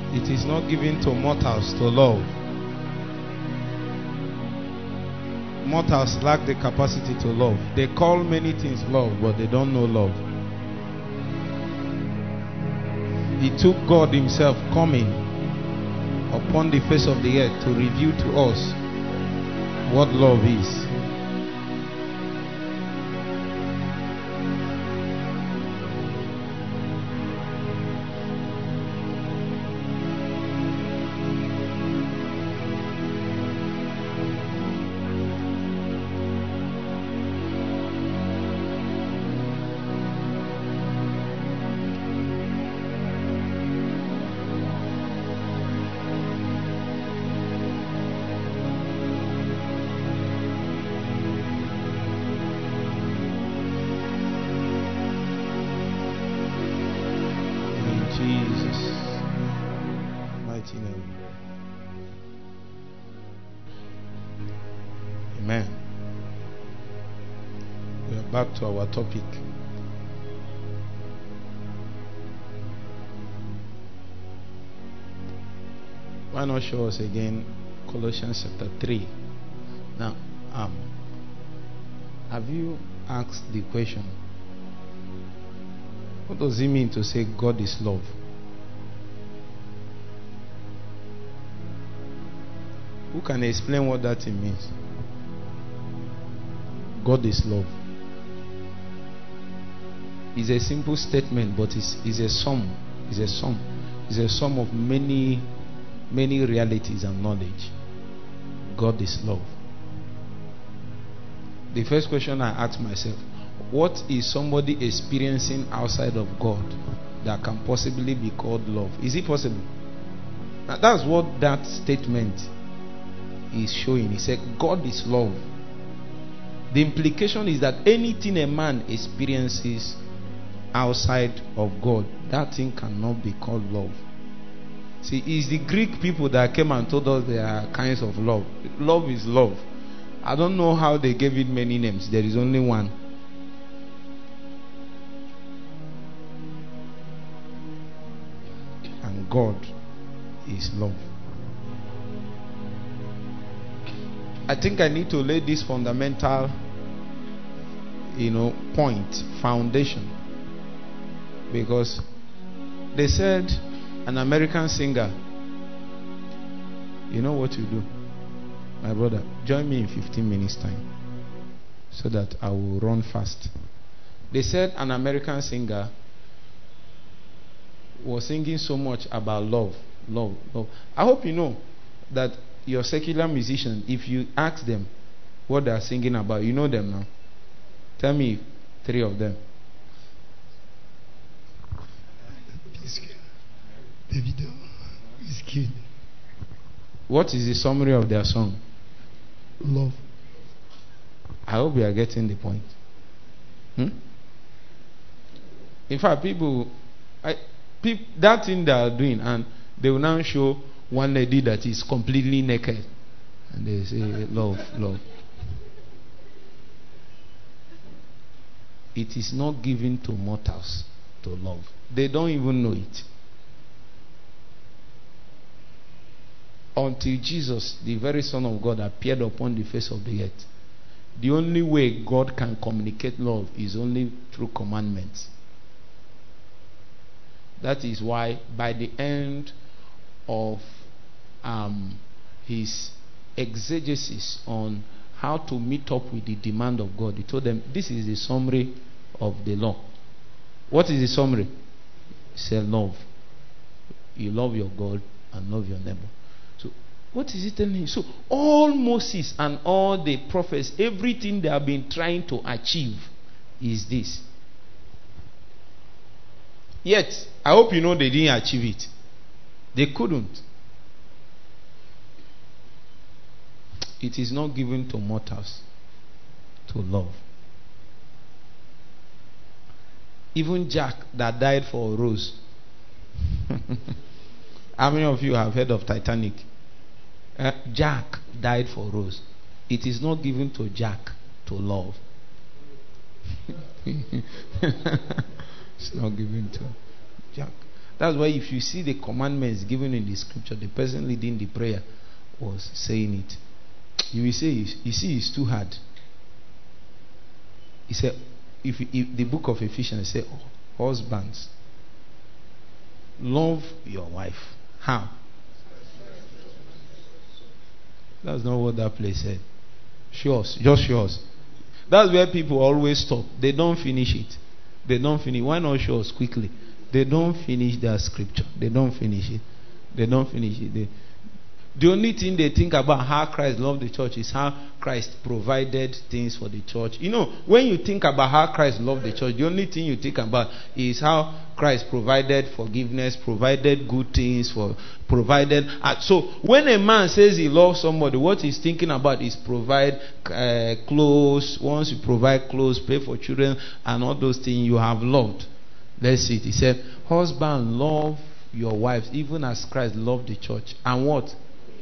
It is not given to mortals to love. Mortals lack the capacity to love. They call many things love, but they don't know love. It took God himself coming upon the face of the earth to reveal to us what love is. Back to our topic. Why not show us again Colossians chapter 3? Now, have you asked the question, what does it mean to say God is love? Who can explain what that thing means? God is love. It's a simple statement, but it's a sum. It's a sum. It's a sum of many realities and knowledge. God is love. The first question I ask myself, what is somebody experiencing outside of God that can possibly be called love? Is it possible? Now, that's what that statement is showing. He said, God is love. The implication is that anything a man experiences outside of God, that thing cannot be called love. See, it's the Greek people that came and told us there are kinds of love. Love is love. I don't know how they gave it many names. There is only one. And God is love. I think I need to lay this fundamental, point, foundation. Because they said an American singer, you know what you do, my brother, join me in 15 minutes time so that I will run fast. They said an American singer was singing so much about love. I hope you know that your secular musicians, if you ask them what they are singing about, you know them now. Tell me 3 of them. Davido, Wizkid. What is the summary of their song? Love. I hope you are getting the point. In fact, that thing they are doing, and they will now show one lady that is completely naked, and they say love. It is not given to mortals to love. They don't even know it. Until Jesus, the very Son of God, appeared upon the face of the earth. The only way God can communicate love is only through commandments. That is why by the end of his exegesis on how to meet up with the demand of God, he told them, this is the summary of the law. What is the summary? He said, love. You love your God and love your neighbor. So what is it telling you? So all Moses and all the prophets, everything they have been trying to achieve is this. Yet, I hope you know they didn't achieve it. They couldn't. It is not given to mortals to love. Even Jack that died for Rose. How many of you have heard of Titanic? Jack died for Rose. It is not given to Jack to love. It's not given to Jack. That's why if you see the commandments given in the scripture, the person leading the prayer was saying it. You will say, you see, it's too hard. He said, if the book of Ephesians says, husbands, love your wife. How? That's not what that place said. Show us. Just show us. That's where people always stop. They don't finish it. They don't finish. Why not show us quickly? They don't finish that scripture. They don't finish it. They don't finish it. The only thing they think about how Christ loved the church is how Christ provided things for the church. You know, when you think about how Christ loved the church, the only thing you think about is how Christ provided forgiveness, provided good things, provided. So when a man says he loves somebody, what he's thinking about is provide clothes. Once you provide clothes, pay for children, and all those things you have loved. Let's see it. He said, husband, love your wives, even as Christ loved the church. And what?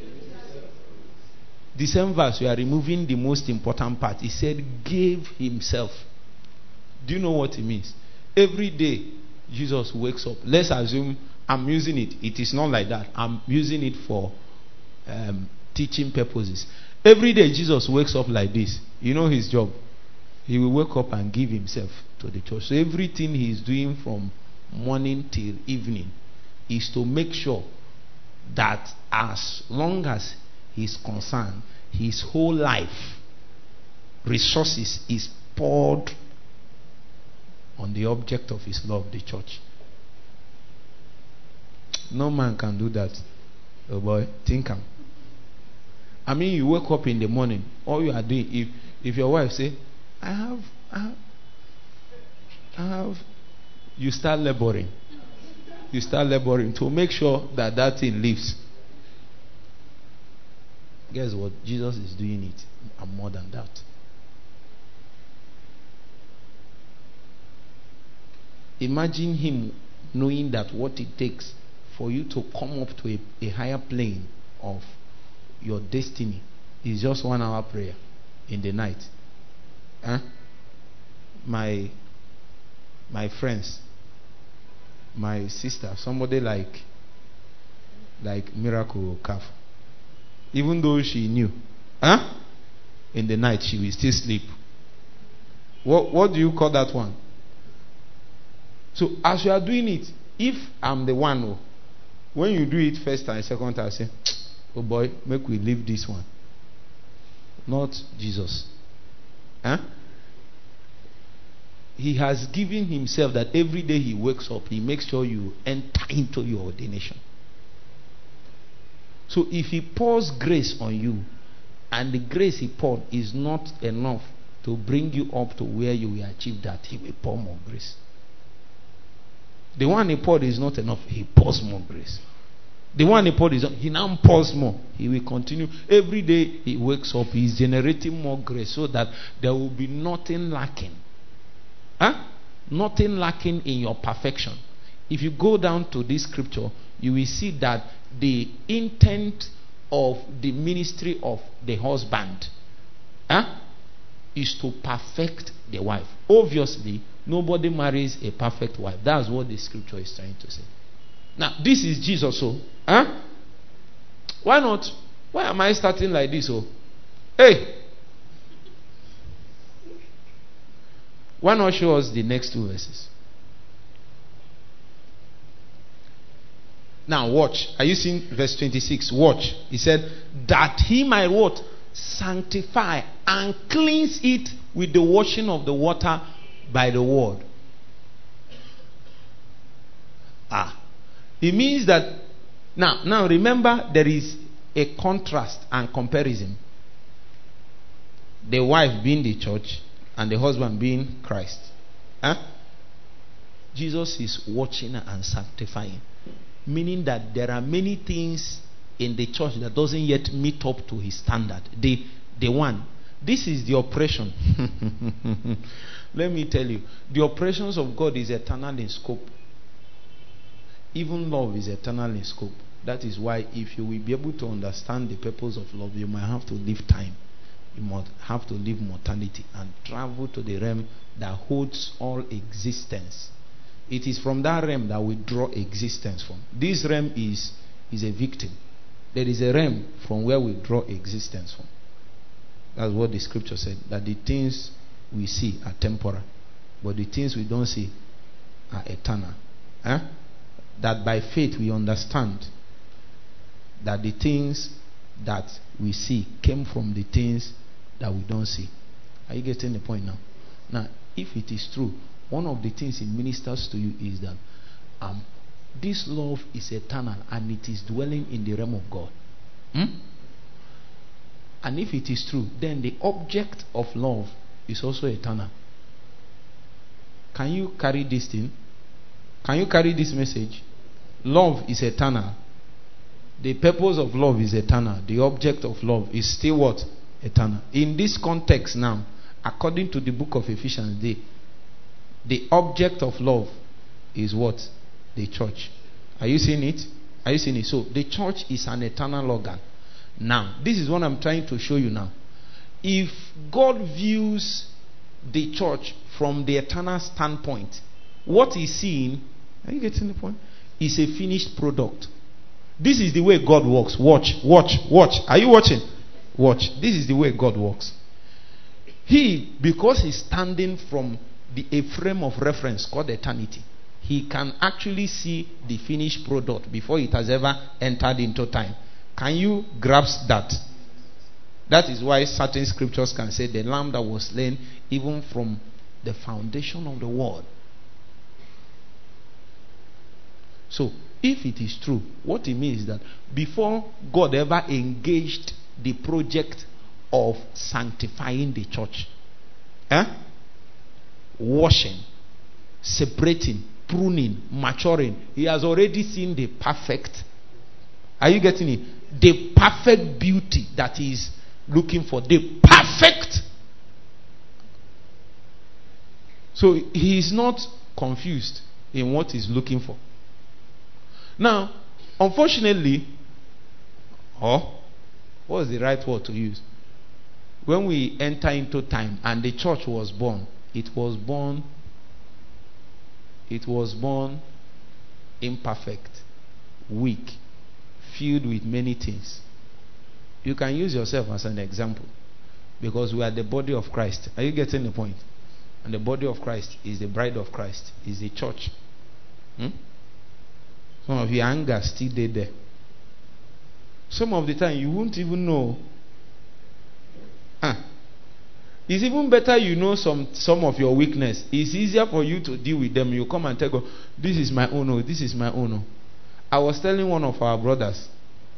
The same verse, we are removing the most important part. He said, gave himself. Do you know what it means? Every day, Jesus wakes up. Let's assume I'm using it. It is not like that. I'm using it for teaching purposes. Every day, Jesus wakes up like this. You know his job. He will wake up and give himself to the church. So everything he is doing from morning till evening is to make sure that as long as he's concerned, his whole life, resources is poured on the object of his love, the church. No man can do that. Oh boy, think am. I mean, you wake up in the morning, all you are doing, if your wife say, I have, you start laboring. You start laboring to make sure that thing lives. Guess what? Jesus is doing it, and more than that. Imagine him knowing that what it takes for you to come up to a higher plane of your destiny is just 1 hour prayer in the night. Huh? My friends, my sister, somebody like Miracle Calf, even though she knew, in the night she will still sleep. What do you call that one? So as you are doing it, if I'm the one when you do it first time, second time, I say, oh boy, make we leave this one. Not Jesus. He has given himself that every day he wakes up, he makes sure you enter into your ordination. So if he pours grace on you, and the grace he poured is not enough to bring you up to where you will achieve that, he will pour more grace. The one he poured is not enough, he pours more grace. The one he poured he now pours more. He will continue. Every day he wakes up, he is generating more grace so that there will be nothing lacking. Nothing lacking in your perfection. If you go down to this scripture, you will see that the intent of the ministry of the husband is to perfect the wife. Obviously, nobody marries a perfect wife. That's what the scripture is trying to say. Now, this is Jesus. So, why not? Why am I starting like this? Hey! Why not show us the next 2 verses? Now watch. Are you seeing verse 26? Watch. He said, that he might what? Sanctify and cleanse it with the washing of the water by the word. It means that now remember, there is a contrast and comparison. The wife being the church and the husband being Christ. Jesus is watching and sanctifying. Meaning that there are many things in the church that doesn't yet meet up to his standard. The one. This is the operation. Let me tell you. The operations of God is eternal in scope. Even love is eternal in scope. That is why if you will be able to understand the purpose of love, you might have to live time. You must have to live mortality and travel to the realm that holds all existence. It is from that realm that we draw existence from. This realm is a victim. There is a realm from where we draw existence from. That's what the scripture said, that the things we see are temporal, but the things we don't see are eternal. That by faith we understand that the things that we see came from the things that we don't see. Are you getting the point now? Now, if it is true, one of the things it ministers to you is that this love is eternal and it is dwelling in the realm of God. And if it is true, then the object of love is also eternal. Can you carry this thing? Can you carry this message? Love is eternal. The purpose of love is eternal. The object of love is still what? Eternal. In this context now, according to the book of Ephesians, the object of love is what? The church. Are you seeing it? Are you seeing it? So the church is an eternal organ. Now, this is what I'm trying to show you now. If God views the church from the eternal standpoint, what he's seeing, are you getting the point? Is a finished product. This is the way God works. Watch. Are you watching? Watch. This is the way God works. He, because he's standing from a frame of reference called eternity, he can actually see the finished product before it has ever entered into time. Can you grasp that? That is why certain scriptures can say the lamb that was slain even from the foundation of the world. So, if it is true, what it means is that before God ever engaged the project of sanctifying the church, washing, separating, pruning, maturing, he has already seen the perfect. Are you getting it? The perfect beauty that he is looking for. The perfect. So he is not confused in what he's looking for. Now, unfortunately, what is the right word to use? When we enter into time and the church was born, it was born imperfect, weak, filled with many things. You can use yourself as an example, because we are the body of Christ. Are you getting the point? And the body of Christ is the bride of Christ, is the church. Some of your anger still there. Some of the time you won't even know. It's even better you know some of your weakness. It's easier for you to deal with them. You come and tell God, this is my own, this is my own. I was telling one of our brothers,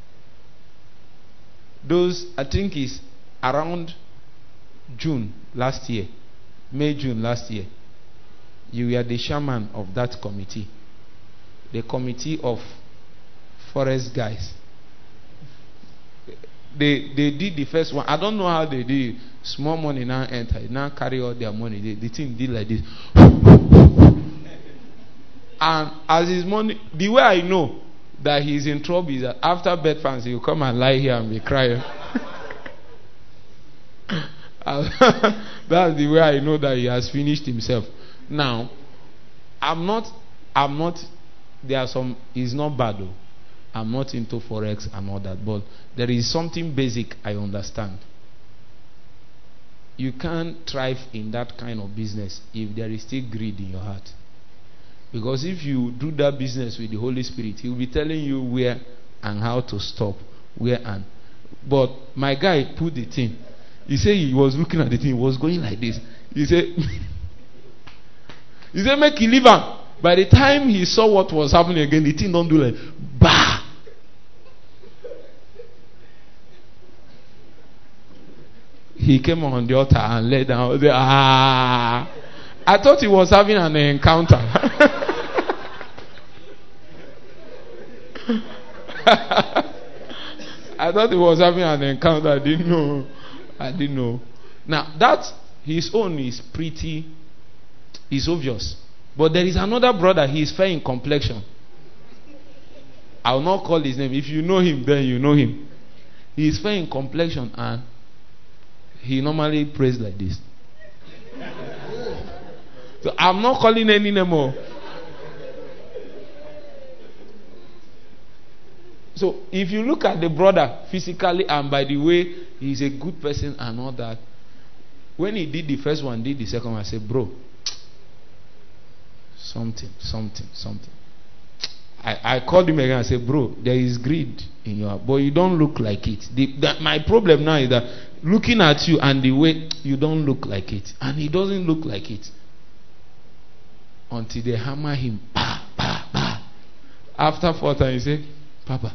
I think it's around June last year, May-June last year, you were the chairman of that committee, the committee of forest guys. They did the first one. I don't know how they did it. Small money now enter, now carry all their money. The team did like this. And as his money, the way I know that he's in trouble is that after bed fans, he'll come and lie here and be crying. That's the way I know that he has finished himself. Now, I'm not, there are some, it's not bad though. I'm not into forex and all that, but there is something basic I understand. You can't thrive in that kind of business if there is still greed in your heart. Because if you do that business with the Holy Spirit, He will be telling you where and how to stop. But my guy put the thing. He said he was looking at the thing. He was going like this. He said, make it leave him. By the time he saw what was happening again, the thing don't do like, bah! He came on the altar and lay down. I thought he was having an encounter. I thought he was having an encounter. I didn't know. Now, that his own is obvious. But there is another brother, he is fair in complexion. I will not call his name. If you know him, then you know him. He is fair in complexion and he normally prays like this. So I'm not calling any name more. So if you look at the brother physically and by the way he's a good person and all that, when he did the first one, did the second one, I said, bro, something. I called him again and said, bro, there is greed in your heart, but you don't look like it. My problem now is that looking at you and the way you don't look like it, and he doesn't look like it until they hammer him. Bah, bah, bah. After 4 times, he said, Papa,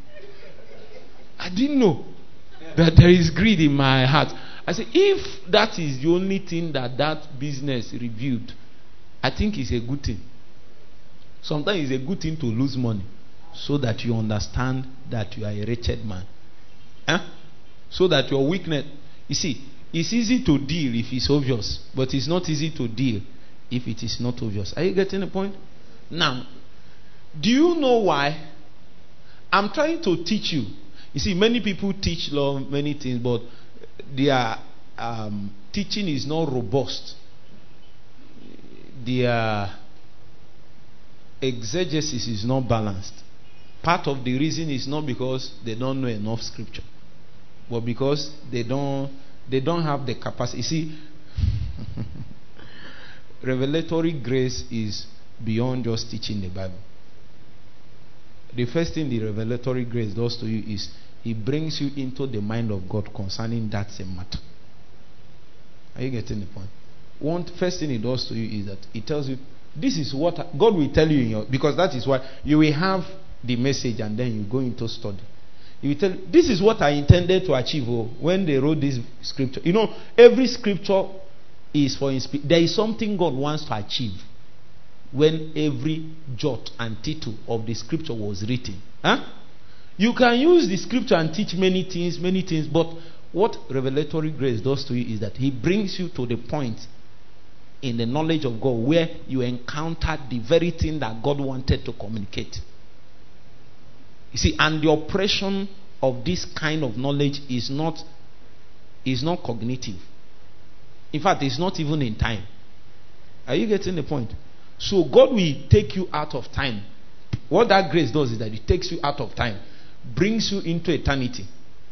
I didn't know that there is greed in my heart. I said, if that is the only thing that business revealed, I think it's a good thing. Sometimes it's a good thing to lose money so that you understand that you are a wretched man. So that your weakness, you see, it's easy to deal if it's obvious, but it's not easy to deal if it is not obvious. Are you getting the point? Now, do you know why? I'm trying to teach you. You see, many people teach love, many things, but their teaching is not robust. Their exegesis is not balanced. Part of the reason is not because they don't know enough scripture, but because they don't have the capacity. You see, revelatory grace is beyond just teaching the Bible. The first thing the revelatory grace does to you is it brings you into the mind of God concerning that same matter. Are you getting the point? First thing it does to you is that it tells you, this is what God will tell you in your, because that is why you will have the message and then you go into study. He will tell you, this is what I intended to achieve when they wrote this scripture. You know, every scripture is for inspiration. There is something God wants to achieve when every jot and tittle of the scripture was written. You can use the scripture and teach many things, but what revelatory grace does to you is that He brings you to the point in the knowledge of God where you encounter the very thing that God wanted to communicate. You see, and the operation of this kind of knowledge is not cognitive. In fact, it's not even in time. Are you getting the point? So God will take you out of time. What that grace does is that it takes you out of time, brings you into eternity.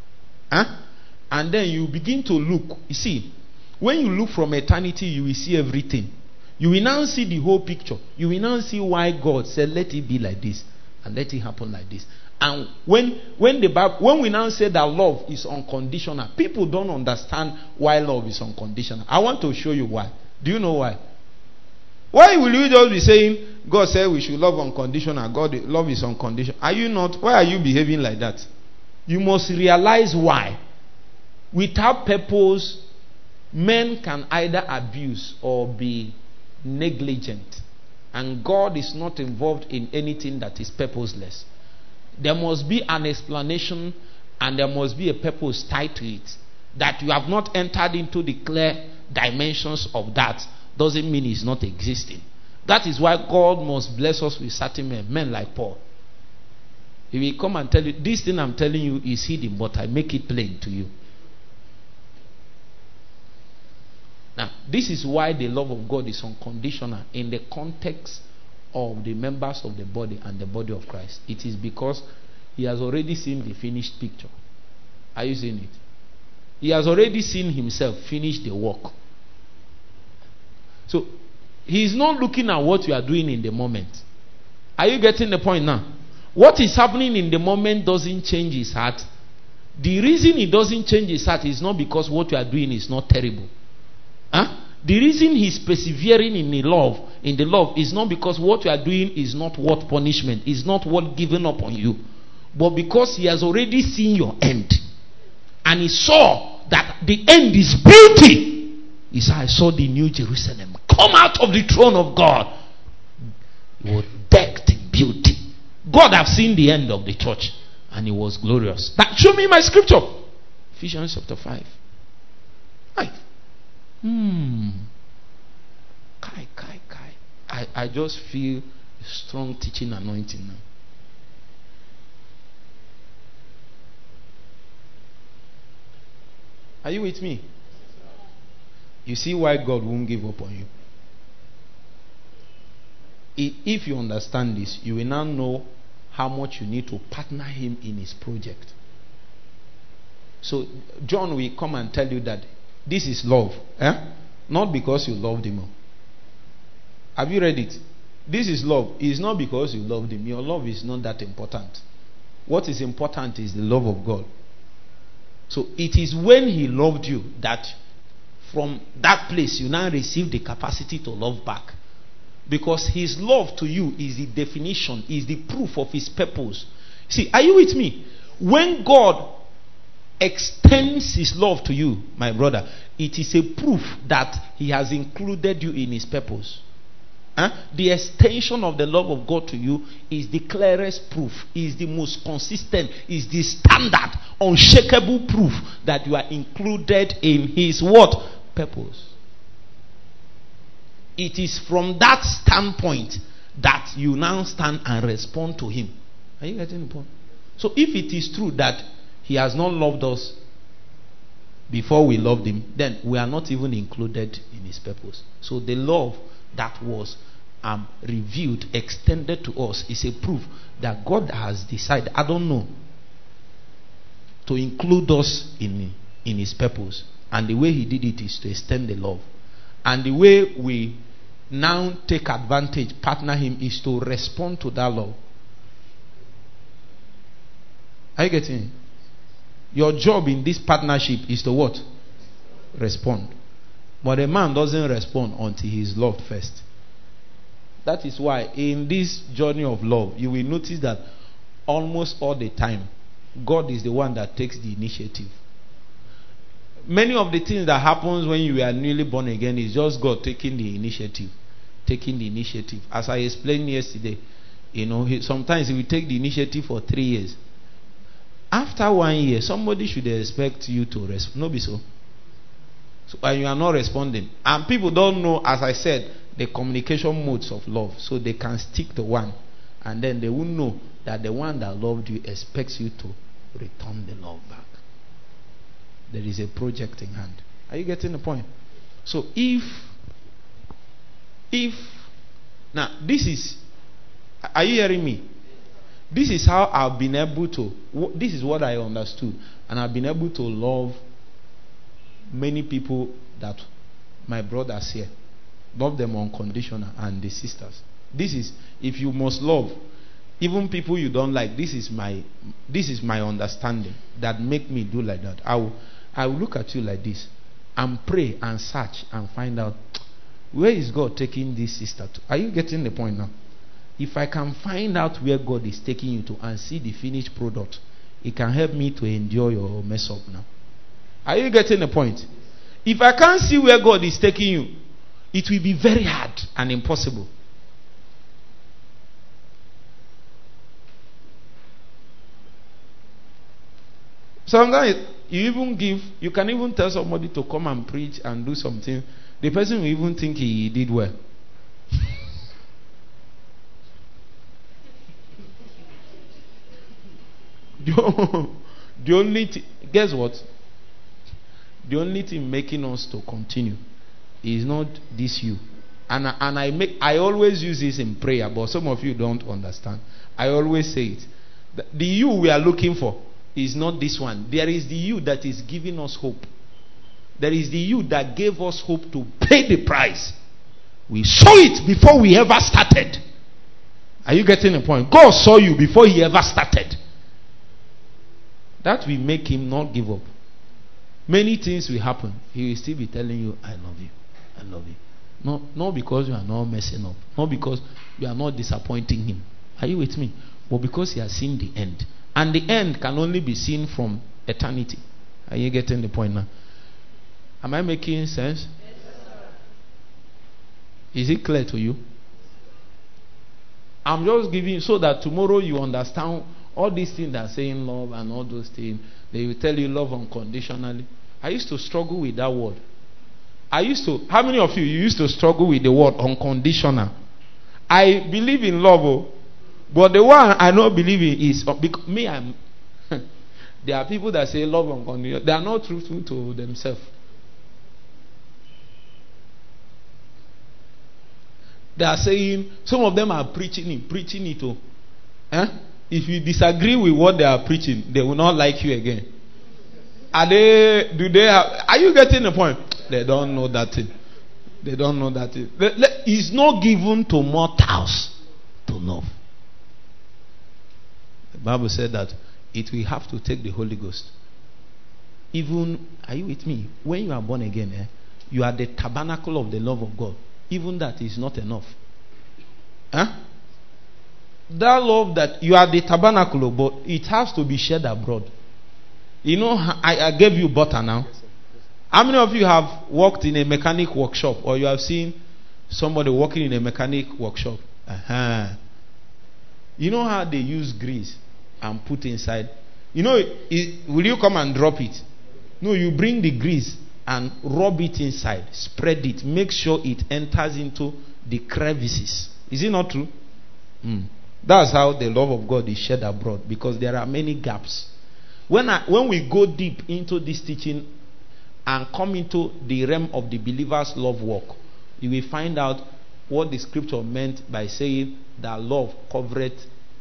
And then you begin to look. You see, when you look from eternity, you will see everything. You will now see the whole picture. You will now see why God said, let it be like this and let it happen like this. And when we now say that love is unconditional, people don't understand why love is unconditional. I want to show you why. Do you know why? Why will you just be saying, God said we should love unconditional, God, love is unconditional? Are you not? Why are you behaving like that? You must realize why. Without purpose, men can either abuse or be negligent. And God is not involved in anything that is purposeless. There must be an explanation and there must be a purpose tied to it. That you have not entered into the clear dimensions of that doesn't mean it's not existing. That is why God must bless us with certain men like Paul. He will come and tell you, this thing I'm telling you is hidden, but I make it plain to you. Now, this is why the love of God is unconditional in the context of the members of the body and the body of Christ. It is because He has already seen the finished picture. Are you seeing it? He has already seen Himself finish the work. So, He is not looking at what you are doing in the moment. Are you getting the point now? What is happening in the moment doesn't change His heart. The reason He doesn't change His heart is not because what you are doing is not terrible. The reason He's persevering in the love is not because what you are doing is not worth punishment, is not worth giving up on you, but because He has already seen your end. And He saw that the end is beauty. He said, I saw the new Jerusalem come out of the throne of God. It was decked in beauty. God have seen the end of the church and it was glorious. That, show me my scripture. Ephesians chapter 5. I just feel a strong teaching anointing now. Are you with me? You see why God won't give up on you. If you understand this, you will now know how much you need to partner him in his project. So John will come and tell you that this is love. Not because you loved him. Have you read it? This is love. It's not because you loved him. Your love is not that important. What is important is the love of God. So it is when he loved you that from that place you now receive the capacity to love back. Because his love to you is the definition, is the proof of his purpose. See, are you with me? When God extends his love to you, my brother, it is a proof that he has included you in his purpose. The extension of the love of God to you is the clearest proof, is the most consistent, is the standard, unshakable proof that you are included in his what? Purpose. It is from that standpoint that you now stand and respond to him. Are you getting the point? So if it is true that he has not loved us before we loved him, then we are not even included in his purpose. So the love that was revealed, extended to us, is a proof that God has decided, I don't know, to include us in his purpose. And the way he did it is to extend the love. And the way we now take advantage, partner him, is to respond to that love. Are you getting it? Your job in this partnership is to what? Respond. But a man doesn't respond until he is loved first. That is why in this journey of love, you will notice that almost all the time, God is the one that takes the initiative. Many of the things that happens when you are newly born again is just God taking the initiative. Taking the initiative. As I explained yesterday, sometimes he will take the initiative for 3 years. After 1 year, somebody should expect you to respond. No, be so. And you are not responding. And people don't know, as I said, the communication modes of love. So they can stick to one. And then they will know that the one that loved you expects you to return the love back. There is a project in hand. Are you getting the point? So if now this is, are you hearing me? This is how I've been able to, this is what I understood. And I've been able to love many people that my brothers here. Love them unconditional, and the sisters. This is, if you must love, even people you don't like, this is my understanding that make me do like that. I will look at you like this and pray and search and find out, where is God taking this sister to? Are you getting the point now? If I can find out where God is taking you to and see the finished product, it can help me to endure your mess up now. Are you getting the point? If I can't see where God is taking you, it will be very hard and impossible. Sometimes you can even tell somebody to come and preach and do something. The person will even think he did well. The only guess what? The only thing making us to continue is not this you. And I always use this in prayer, but some of you don't understand. I always say it. The you we are looking for is not this one. There is the you that is giving us hope. There is the you that gave us hope to pay the price. We saw it before we ever started. Are you getting the point? God saw you before he ever started. That will make him not give up. Many things will happen. He will still be telling you, I love you. I love you. Not because you are not messing up. Not because you are not disappointing him. Are you with me? But because he has seen the end. And the end can only be seen from eternity. Are you getting the point now? Am I making sense? Yes, sir. Is it clear to you? I'm just giving you so that tomorrow you understand all these things that are saying love and all those things. They will tell you love unconditionally. I used to struggle with that word. How many of you used to struggle with the word unconditional? I believe in love, but the one I don't believe in is, because me, there are people that say love unconditional. They are not truthful to themselves. They are saying, some of them are preaching it. If you disagree with what they are preaching, they will not like you again. Are you getting the point? They don't know that thing. They don't know that thing. It's not given to mortals to love. The Bible said that it will have to take the Holy Ghost. Even, are you with me? When you are born again, you are the tabernacle of the love of God. Even that is not enough. Huh? That love that you are the tabernacle, but it has to be shed abroad. You know, I gave you butter now. How many of you have worked in a mechanic workshop, or you have seen somebody working in a mechanic workshop? You know how they use grease and put inside? You know, will you come and drop it? No, you bring the grease and rub it inside, spread it, make sure it enters into the crevices. Is it not true? That's how the love of God is shed abroad, because there are many gaps. When we go deep into this teaching and come into the realm of the believer's love walk, you will find out what the scripture meant by saying that love covereth.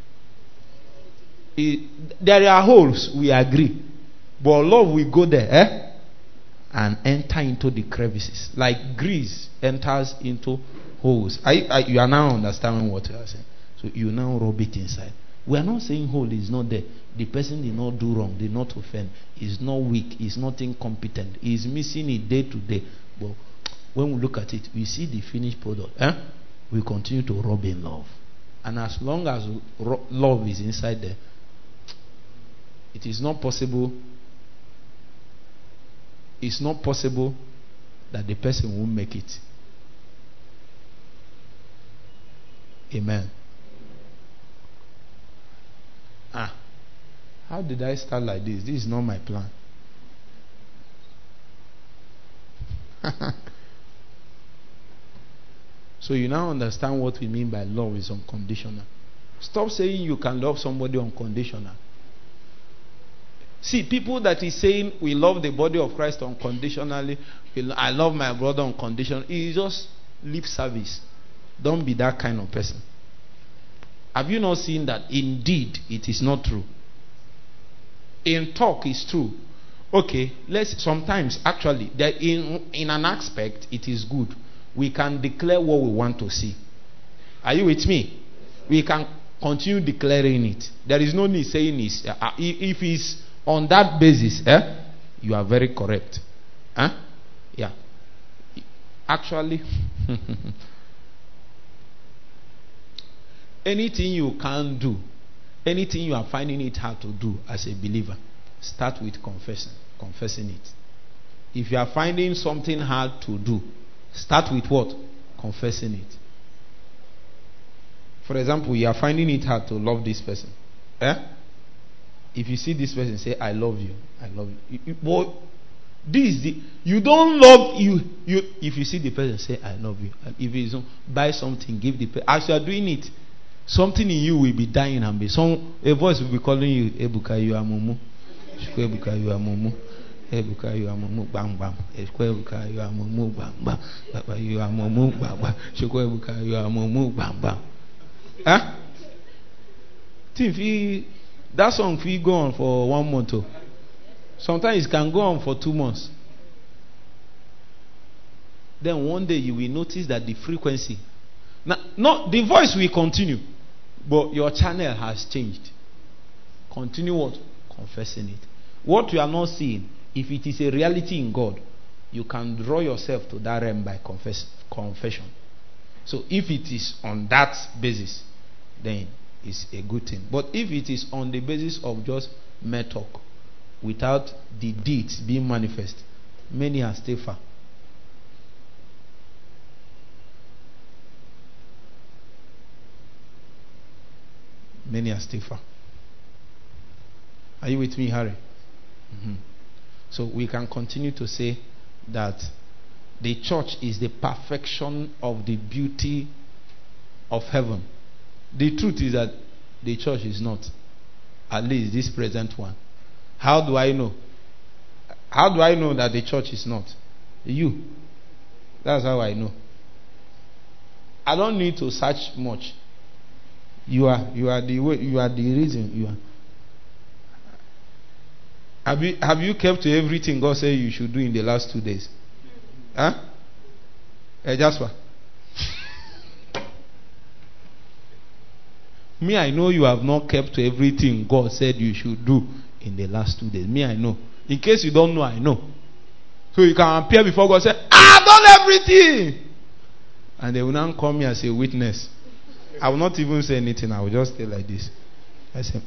There are holes, we agree, but love will go there and enter into the crevices, like grease enters into holes. You are now understanding what you are saying. So you now rub it inside. We are not saying hole is not there. The person did not do wrong, did not offend, is not weak, is not incompetent, is missing it day to day. But when we look at it, we see the finished product. We continue to rub in love. And as long as love is inside there, it is not possible. It's not possible that the person won't make it. Amen. How did I start like this? This is not my plan. So you now understand what we mean by love is unconditional. Stop saying you can love somebody unconditional. See, people that is saying we love the body of Christ unconditionally, I love my brother unconditionally, it is just lip service. Don't be that kind of person. Have you not seen that indeed it is not true? In talk is true. Okay, sometimes actually that in an aspect it is good. We can declare what we want to see. Are you with me? We can continue declaring it. There is no need saying it. If it's on that basis, you are very correct. Yeah. Actually, anything you can do, anything you are finding it hard to do as a believer, start with confessing it. If you are finding something hard to do, start with what? Confessing it. For example, you are finding it hard to love this person. If you see this person, say, I love you. I love you. But this is you don't love you. If you see the person, say, I love you. If you don't, buy something, give the person. As you are doing it, something in you will be dying and a voice will be calling you, Ebuka, you are Mumu. Ebuka, you are Mumu. Ebuka, you are Mumu. Bam bam. Ebuka, you are Mumu. Bam bam. Baba, you are Mumu. Bam bam. Ebuka, you are Mumu. Bam bam. That song will go on for 1 month. Sometimes it can go on for 2 months. Then one day you will notice that the frequency. Now, the voice will continue, but your channel has changed. Continue what? Confessing it. What you are not seeing, if it is a reality in God, you can draw yourself to that realm by confession. So if it is on that basis, then it's a good thing. But if it is on the basis of just mere talk, without the deeds being manifest, many are still far. Many are still far. Are you with me, Harry? Mm-hmm. So we can continue to say that the church is the perfection of the beauty of heaven. The truth is that the church is not. At least this present one. How do I know? How do I know that the church is not? You. That's how I know. I don't need to search much. You are the way, you are the reason. You are. Have you kept to everything God said you should do in the last 2 days? Huh? Hey, Jasper. Me, I know you have not kept to everything God said you should do in the last 2 days. Me, I know. In case you don't know, I know. So you can appear before God and say, I've done everything. And they will now call me as a witness. I will not even say anything. I will just stay like this. I say,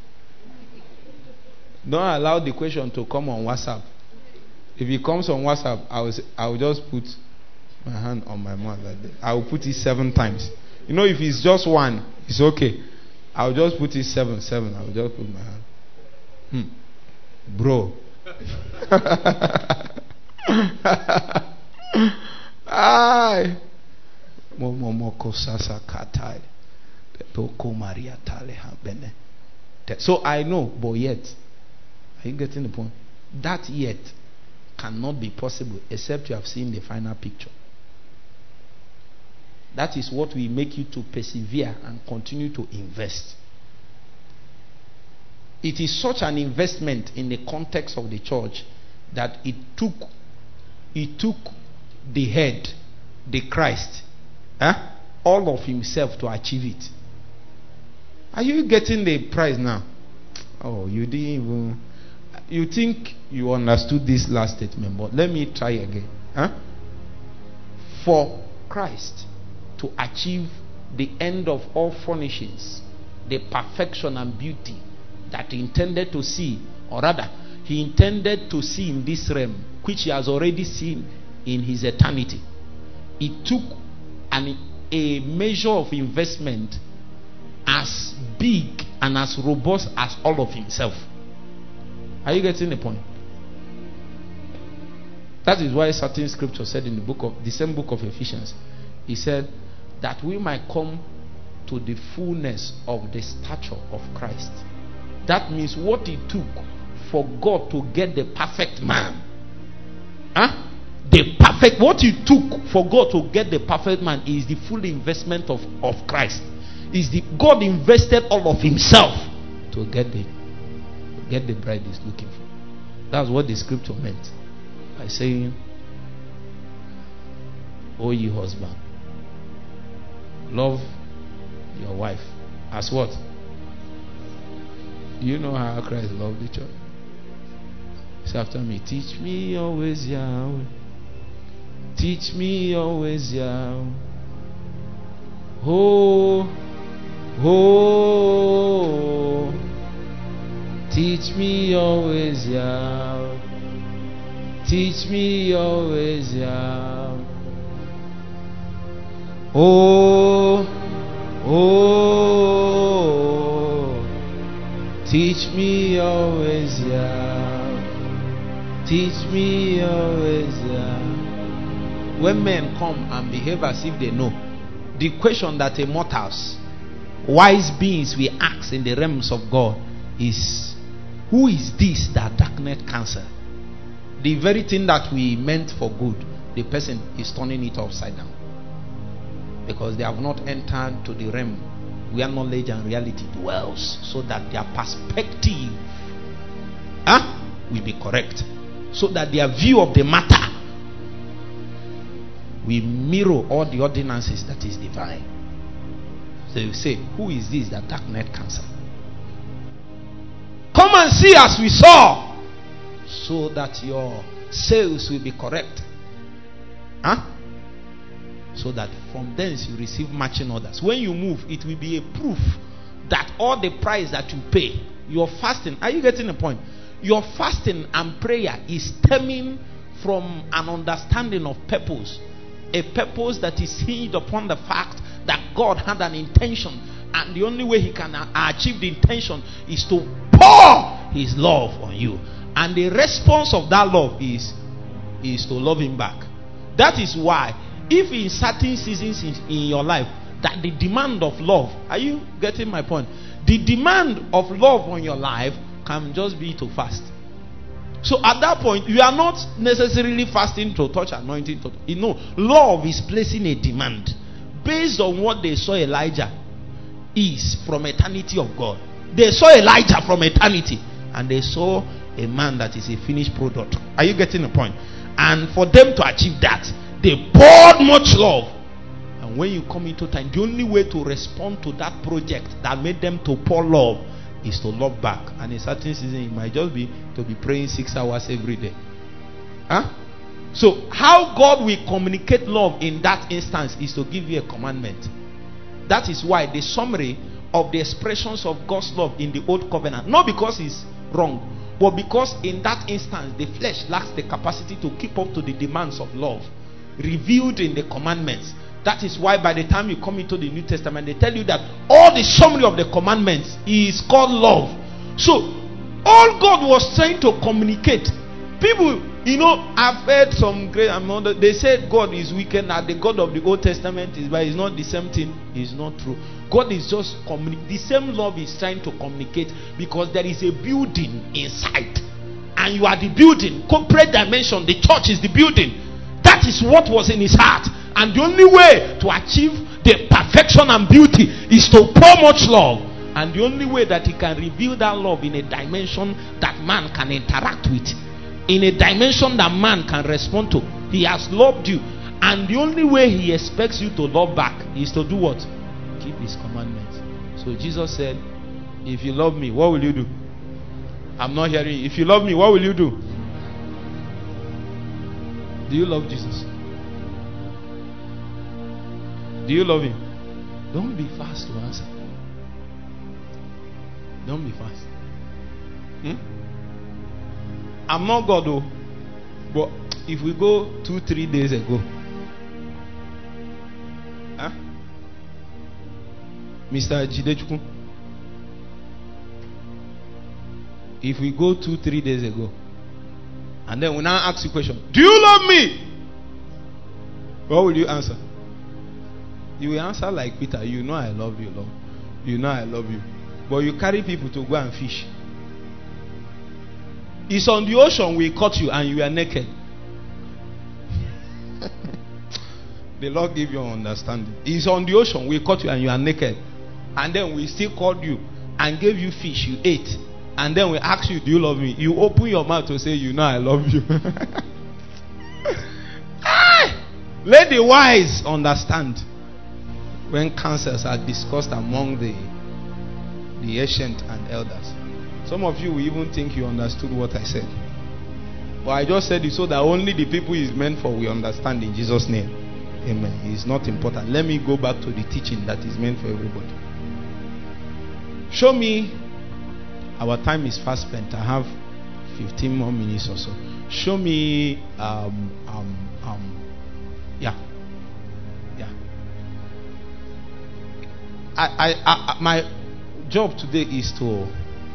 Don't allow the question to come on WhatsApp. If it comes on WhatsApp, I will just put my hand on my mouth like that. I will put it 7 times. You know, if it's just 1, it's okay. I will just put it 7. I will just put my hand. Bro. Ay. So I know, but yet, are you getting the point? That yet cannot be possible except you have seen the final picture. That is what will make you to persevere and continue to invest. It is such an investment in the context of the church that it took the head, the Christ, all of himself to achieve it. Are you getting the prize now? Oh, you didn't even. You think you understood this last statement, but let me try again. For Christ to achieve the end of all furnishings, the perfection and beauty that he intended to see, or rather, he intended to see in this realm, which he has already seen in his eternity. It took a measure of investment as big and as robust as all of himself. Are you getting the point? That is why certain scripture said in the same book of Ephesians, he said that we might come to the fullness of the stature of Christ. That means what it took for God to get the perfect man. What it took for God to get the perfect man is the full investment of Christ. God invested all of himself to get the bride he's looking for. That's what the scripture meant by saying, O ye husband, love your wife as what? Do you know how Christ loved the church? Say after me, teach me always Yahweh. Teach me always Yahweh. Oh, teach me always Yahweh. Teach me always Yahweh. Oh, teach me always Yahweh. Teach me always Yahweh. When men come and behave as if they know, the question that a mortals, wise beings we ask in the realms of God is, who is this that darkness cancel? The very thing that we meant for good, the person is turning it upside down. Because they have not entered to the realm where knowledge and reality dwells, so that their perspective will be correct, so that their view of the matter will mirror all the ordinances that is divine. So you say, who is this that darkness cancel? Come and see as we saw, so that your sales will be correct. So that from thence you receive matching orders. When you move, it will be a proof that all the price that you pay, your fasting, are you getting the point? Your fasting and prayer is stemming from an understanding of purpose. A purpose that is hinged upon the fact that God had an intention, and the only way he can achieve the intention is to pour his love on you. And the response of that love is to love him back. That is why, if in certain seasons in your life that the demand of love, are you getting my point? The demand of love on your life can just be to fast. So at that point, you are not necessarily fasting to touch anointing. Love is placing a demand based on what they saw Elijah. is from eternity of God. They saw Elijah from eternity, and they saw a man that is a finished product. Are you getting the point? And for them to achieve that, they poured much love. And when you come into time, the only way to respond to that project that made them to pour love is to love back. And in certain season, it might just be to be praying 6 hours every day. So how God will communicate love in that instance is to give you a commandment. That is why the summary of the expressions of God's love in the old covenant, not because it's wrong, but because in that instance the flesh lacks the capacity to keep up to the demands of love revealed in the commandments. That is why by the time you come into the New Testament, they tell you that all the summary of the commandments is called love. So all God was trying to communicate, people, I've heard some great amount. They said God is wicked, that the God of the Old Testament is, but it's not the same thing. It's not true. God is just the same love is trying to communicate, because there is a building inside, and you are the building. Corporate dimension, the church is the building. That is what was in his heart, and the only way to achieve the perfection and beauty is to pour much love, and the only way that he can reveal that love in a dimension that man can interact with, in a dimension that man can respond to. He has loved you, and the only way he expects you to love back is to do what? Keep his commandments. So Jesus said, if you love me, what will you do? I'm not hearing you. If you love me, what will you do? Do you love Jesus? Do you love him? Don't be fast to answer. Don't be fast. I'm not God though, but if we go 2-3 days ago, Mr. Jidechukwu, if we go 2-3 days ago, and then we now ask you a question, do you love me? What will you answer? You will answer like Peter, you know I love you, Lord. You know I love you. But you carry people to go and fish. It's on the ocean we caught you and you are naked. The Lord give you understanding. It's on the ocean we caught you and you are naked. And then we still called you and gave you fish, you ate. And then we asked you, do you love me? You open your mouth to say, you know I love you. Let the wise understand when counsels are discussed among the ancient and elders. Some of you will even think you understood what I said. But I just said it so that only the people it's meant for will understand, in Jesus' name. Amen. It's not important. Let me go back to the teaching that is meant for everybody. Show me. Our time is fast spent. I have 15 more minutes or so. Show me my job today is to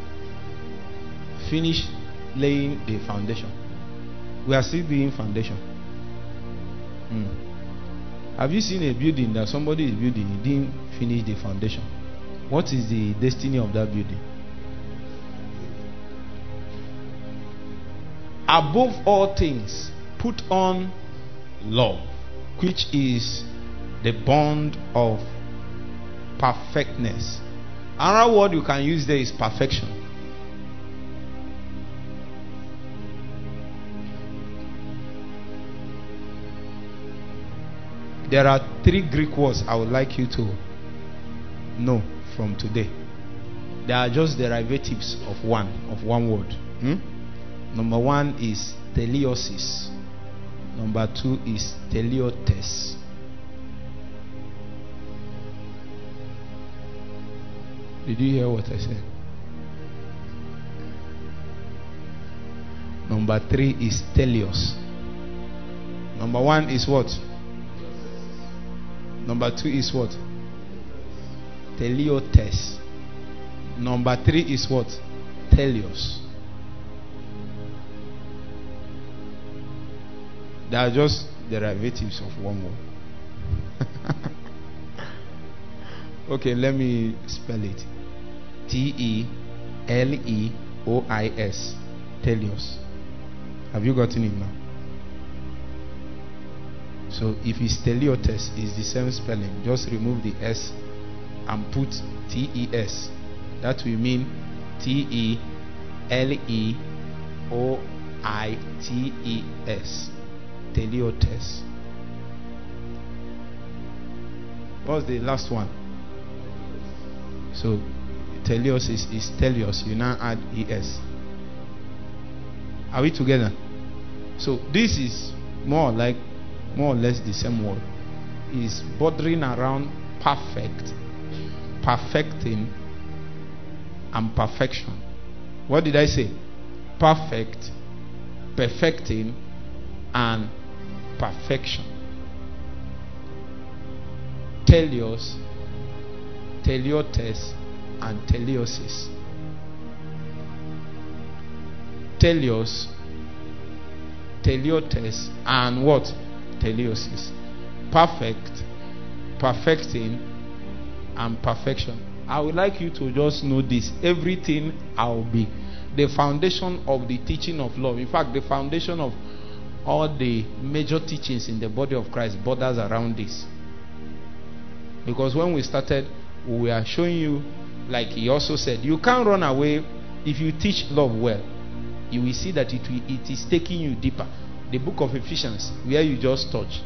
finish laying the foundation. We are still doing foundation. Have you seen a building that somebody is building, he didn't finish the foundation? What is the destiny of that building? Above all things, put on love, which is the bond of perfectness. Another word you can use there is perfection. There are 3 Greek words I would like you to know from today. They are just derivatives of one word. Number 1 is teleiosis. Number 2 is teleotes. Did you hear what I said? Number 3 is teleos. Number 1 is what? Number 2 is what? Teleotes. Number 3 is what? Teleos. They are just derivatives of one word. Okay, let me spell it. T-E-L-E-O-I-S. Teleos. Have you gotten it now? So if it's teleotes, it's the same spelling. Just remove the S and put T-E-S. That will mean T-E-L-E-O-I-T-E-S. Teleotes. What's the last one? So teleos is teleos. You now add es. Are we together? So this is more or less the same word. Is bordering around perfect, perfecting, and perfection. What did I say? Perfect, perfecting, and perfection. Teleos, teleotes, and teleosis. Teleos, teleotes, and what? Teleosis. Perfect, perfecting, and perfection. I would like you to just know this. Everything I'll be. The foundation of the teaching of love. In fact, the foundation of all the major teachings in the body of Christ borders around this. Because when we started, we were showing you, like he also said, you can't run away. If you teach love well, you will see that it is taking you deeper. The book of Ephesians, where you just touch.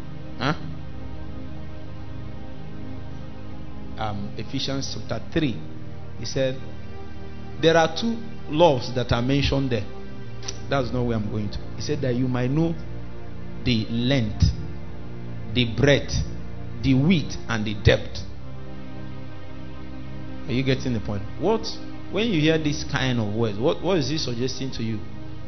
Ephesians chapter 3. He said, there are two loves that are mentioned there. That's not where I'm going to. He said that you might know the length, the breadth, the width, and the depth. Are you getting the point? When you hear this kind of words, what is he suggesting to you?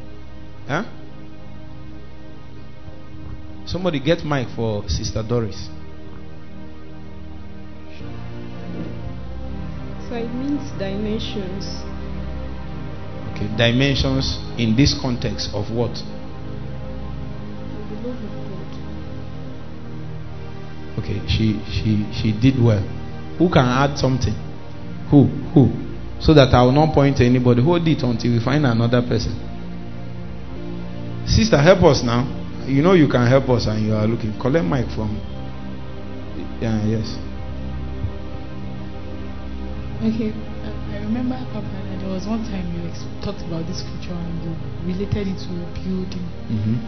Somebody get mic for Sister Doris. So it means dimensions. Okay, dimensions in this context of what? The love of God. Okay, she did well. Who can add something? Who? So that I will not point to anybody. Hold it until we find another person. Sister, help us now. You know you can help us and you are looking. Collect mic from. Yes. Okay, I remember, Papa, that there was one time you talked about this scripture and you related it to a building. Mm-hmm.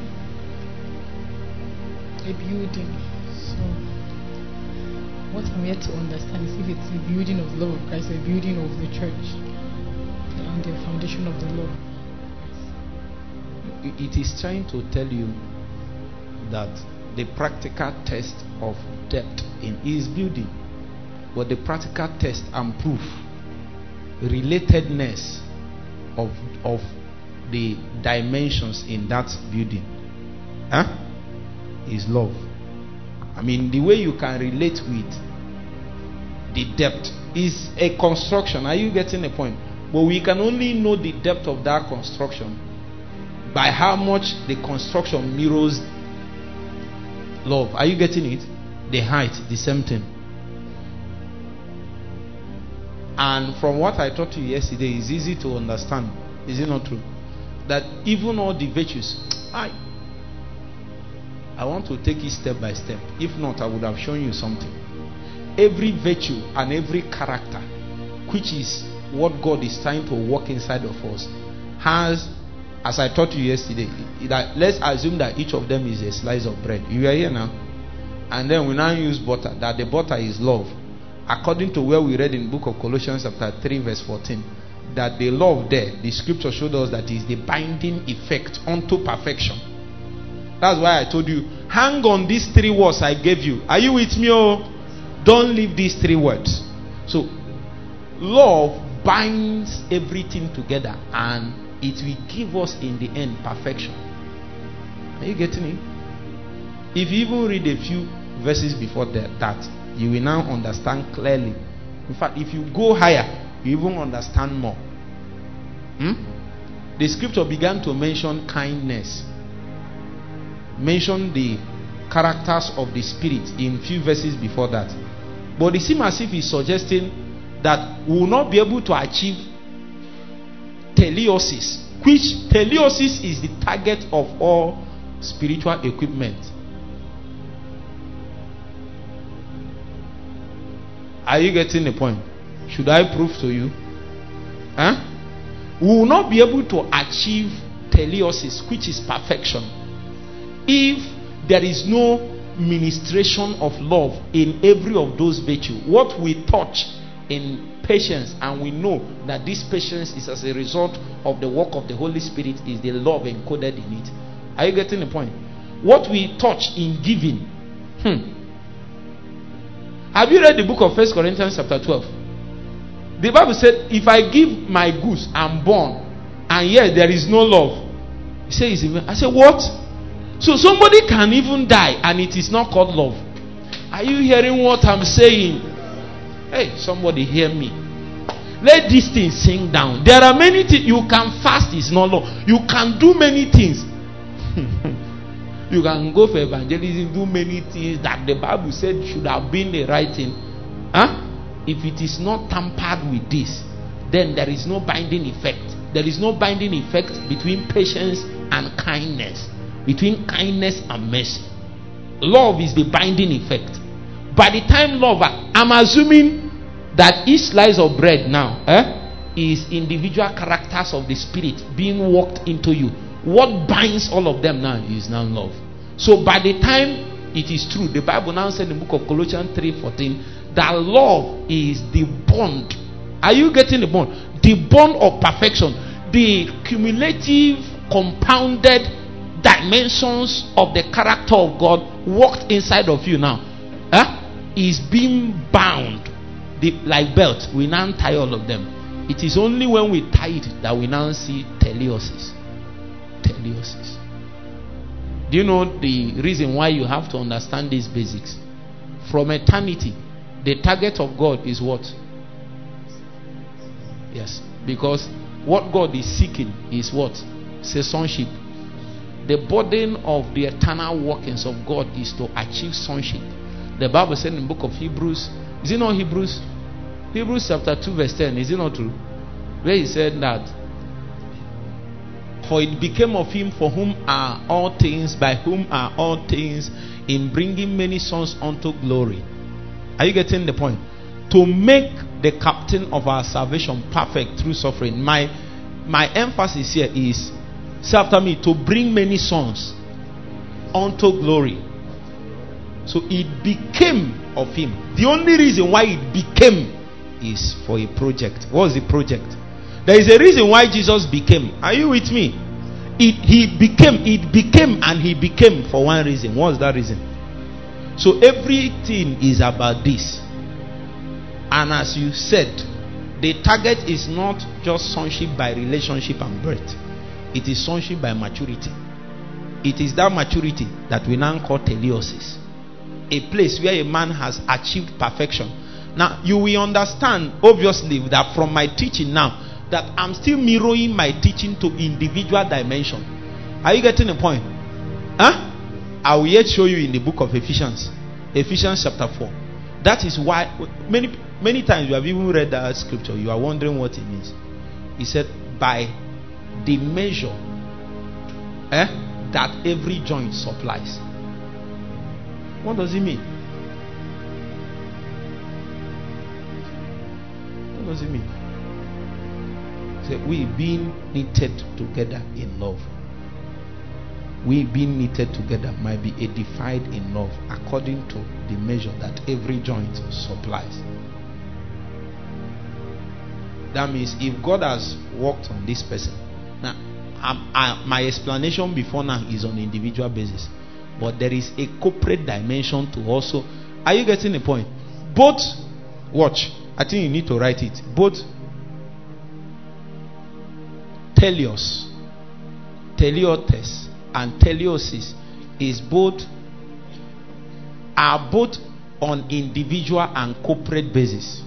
A building. So, what I'm yet to understand is if it's a building of the love of Christ or a building of the church and the foundation of the love. It is trying to tell you that the practical test of depth in his building, but the practical test and proof, relatedness of the dimensions in that building, is love. I mean, the way you can relate with the depth is a construction. Are you getting the point? But we can only know the depth of that construction by how much the construction mirrors love. Are you getting it? The height, the same thing. And from what I taught you yesterday, it's easy to understand. Is it not true? That even all the virtues, I want to take it step by step. If not, I would have shown you something. Every virtue and every character, which is what God is trying to work inside of us, has, as I taught you yesterday, that let's assume that each of them is a slice of bread. You are here now. And then we now use butter, that the butter is love. According to where we read in the book of Colossians chapter 3 verse 14, that the love there, the scripture showed us that is the binding effect unto perfection. That's why I told you, hang on these three words I gave you. Are you with me? Oh, don't leave these three words. So, love binds everything together and it will give us in the end perfection. Are you getting it? If you even read a few verses before that, you will now understand clearly. In fact, if you go higher, you even understand more. The scripture began to mention kindness, mention the characters of the spirit in few verses before that. But it seems as if he's suggesting that we will not be able to achieve teleosis, which teleosis is the target of all spiritual equipment. Are you getting the point? Should I prove to you? Huh? We will not be able to achieve teleosis, which is perfection, if there is no ministration of love in every of those virtues. What we touch in patience, and we know that this patience is as a result of the work of the Holy Spirit, is the love encoded in it. Are you getting the point? What we touch in giving. Have you read the book of 1 Corinthians chapter 12? The Bible said, if I give my goods, I'm born, and yet there is no love. He says, I said, what? So somebody can even die and it is not called love. Are you hearing what I'm saying? Hey, somebody hear me. Let this thing sink down. There are many things. You can fast, it's not love. You can do many things. You can go for evangelism, do many things that the Bible said should have been the right thing. Huh? If it is not tampered with this, then there is no binding effect. There is no binding effect between patience and kindness, between kindness and mercy. Love is the binding effect. By the time love, I'm assuming that each slice of bread now is individual characters of the Spirit being worked into you. What binds all of them now is now love. So by the time it is true, the Bible now said in the book of Colossians 3:14 that love is the bond. Are you getting the bond? The bond of perfection. The cumulative, compounded dimensions of the character of God worked inside of you now is being bound like belt. We now tie all of them. It is only when we tie it that we now see teleosis. Teleosis. Do you know the reason why you have to understand these basics? From eternity, the target of God is what? Yes. Because what God is seeking is what? Say sonship. The burden of the eternal workings of God is to achieve sonship. The Bible said in the book of Hebrews, is it not Hebrews? Hebrews chapter 2 verse 10, is it not true? Where he said that, for it became of him for whom are all things, by whom are all things, in bringing many sons unto glory. Are you getting the point? To make the captain of our salvation perfect through suffering. My emphasis here is, say after me, to bring many sons unto glory. So it became of him. The only reason why it became is for a project. What was the project? There is a reason why Jesus became. Are you with me? It became and he became for one reason. What was that reason? So everything is about this. And as you said, the target is not just sonship by relationship and birth. It is sonship by maturity. It is that maturity that we now call teleosis. A place where a man has achieved perfection. Now, you will understand, obviously, that from my teaching now, that I'm still mirroring my teaching to individual dimension. Are you getting the point? I will yet show you in the book of Ephesians. Ephesians chapter 4. That is why many times you have even read that scripture. You are wondering what it means. He said, by the measure that every joint supplies. What does it mean? What does it mean? Say, we being knitted together in love. We being knitted together might be edified in love according to the measure that every joint supplies. That means if God has worked on this person, now my explanation before now is on an individual basis, but there is a corporate dimension to also. Are you getting the point? Both, watch, I think you need to write it. Both teleos, teleotes, and teleosis are both on individual and corporate basis.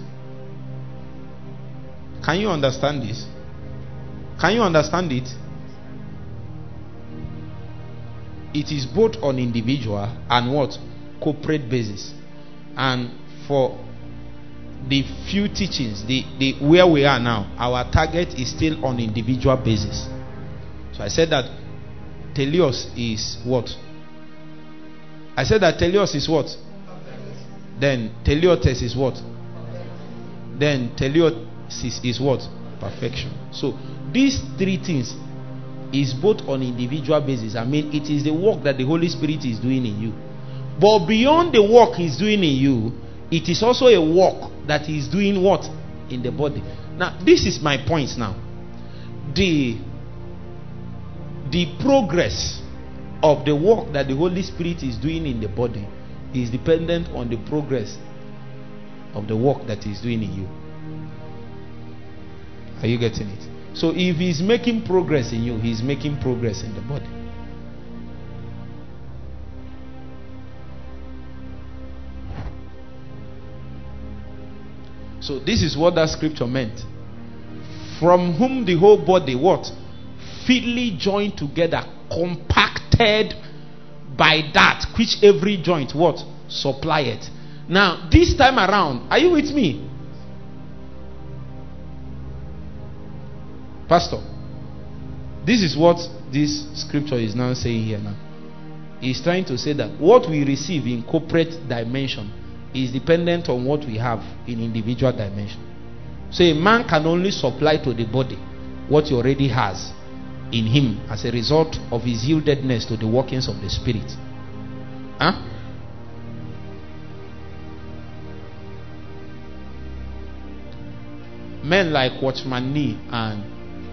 Can you understand this? Can you understand it? It is both on individual and what? Corporate basis. And for the few teachings, the where we are now, our target is still on individual basis. So I said that teleos is what? I said that teleos is what? Then teleotes is what? Then teleosis is what? Perfection. So these three things is both on individual basis. I mean, it is the work that the Holy Spirit is doing in you. But beyond the work he's doing in you, it is also a work that he's doing what? In the body. Now, this is my point now. The progress of the work that the Holy Spirit is doing in the body is dependent on the progress of the work that he's doing in you. Are you getting it? So if he's making progress in you, he's making progress in the body. So this is what that scripture meant. From whom the whole body, what? Fitly joined together, compacted by that which every joint, what? Supply it. Now, this time around, are you with me? Pastor, this is what this scripture is now saying here now. He's trying to say that what we receive in corporate dimension is dependent on what we have in individual dimension. So a man can only supply to the body what he already has in him as a result of his yieldedness to the workings of the Spirit. Huh? Men like Watchman Nee and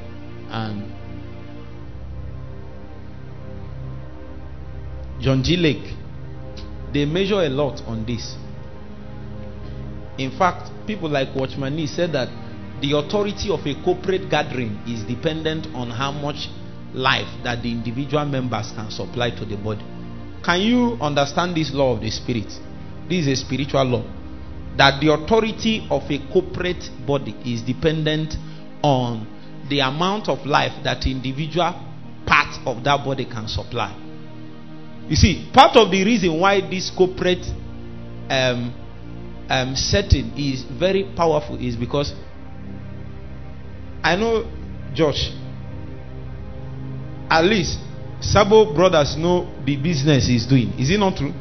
John G. Lake, they measure a lot on this. In fact, people like Watchman Nee said that the authority of a corporate gathering is dependent on how much life that the individual members can supply to the body. Can you understand this law of the Spirit? This is a spiritual law. That the authority of a corporate body is dependent on the amount of life that individual parts of that body can supply. You see, part of the reason why this corporate setting is very powerful is because I know Josh, at least Sabo brothers know the business he's doing. Is it not true?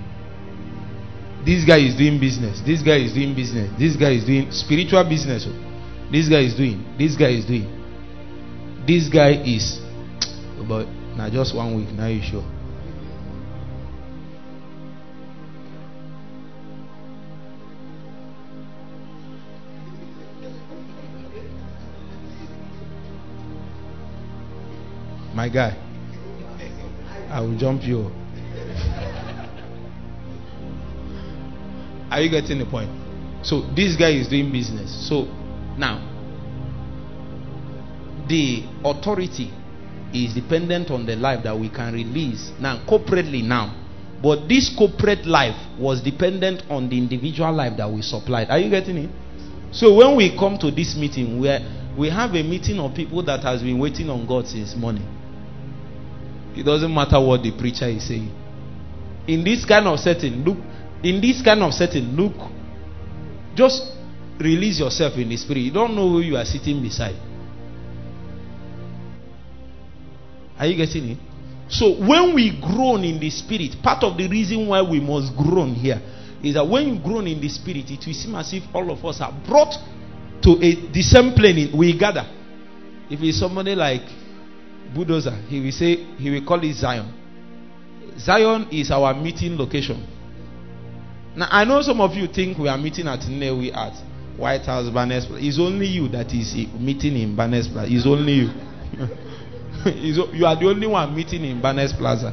This guy is doing business. This guy is doing business. This guy is doing spiritual business. This guy is doing. This guy is doing. This guy is. But now just 1 week. Now you sure? My guy, I will jump you. Are you getting the point? So this guy is doing business. So now the authority is dependent on the life that we can release now corporately now. But this corporate life was dependent on the individual life that we supplied. Are you getting it? So when we come to this meeting, where we have a meeting of people that has been waiting on God since morning. It doesn't matter what the preacher is saying. In this kind of setting, look. In this kind of setting, look. Just release yourself in the spirit. You don't know who you are sitting beside. Are you getting it? So when we groan in the spirit, part of the reason why we must groan here is that when you groan in the spirit, it will seem as if all of us are brought to the same plane. We gather. If it's somebody like Bulldozer, he will call it Zion. Zion is our meeting location. Now I know some of you think we are meeting at Newi at White House, Barnes Plaza. It's only you that is meeting in Barnes Plaza. It's only you. You are the only one meeting in Barnes Plaza.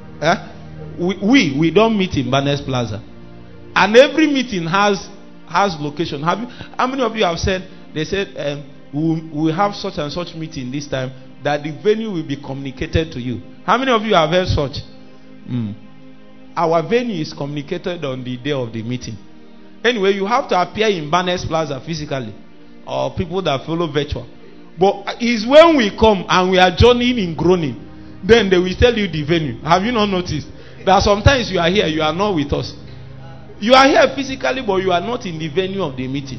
We don't meet in Barnes Plaza. And every meeting has location. How many of you have said, they said we have such and such meeting this time, that the venue will be communicated to you? How many of you have heard such? Our venue is communicated on the day of the meeting. Anyway, you have to appear in Barnes Plaza physically, or people that follow virtual. But it's when we come and we are journeying in groaning, then they will tell you the venue. Have you not noticed that sometimes you are here, you are not with us? You are here physically, but you are not in the venue of the meeting.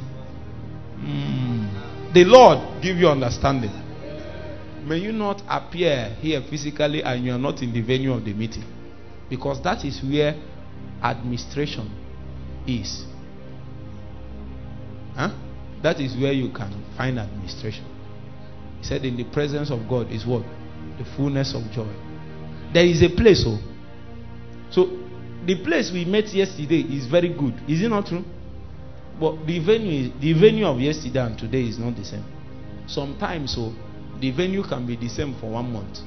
The Lord give you understanding. May you not appear here physically and you are not in the venue of the meeting, because that is where administration is. that is where you can find administration. He said, in the presence of God is what? The fullness of joy. There is a place, oh. So the place we met yesterday is very good. Is it not true? But the venue of yesterday and today is not the same. Sometimes, so the venue can be the same for 1 month.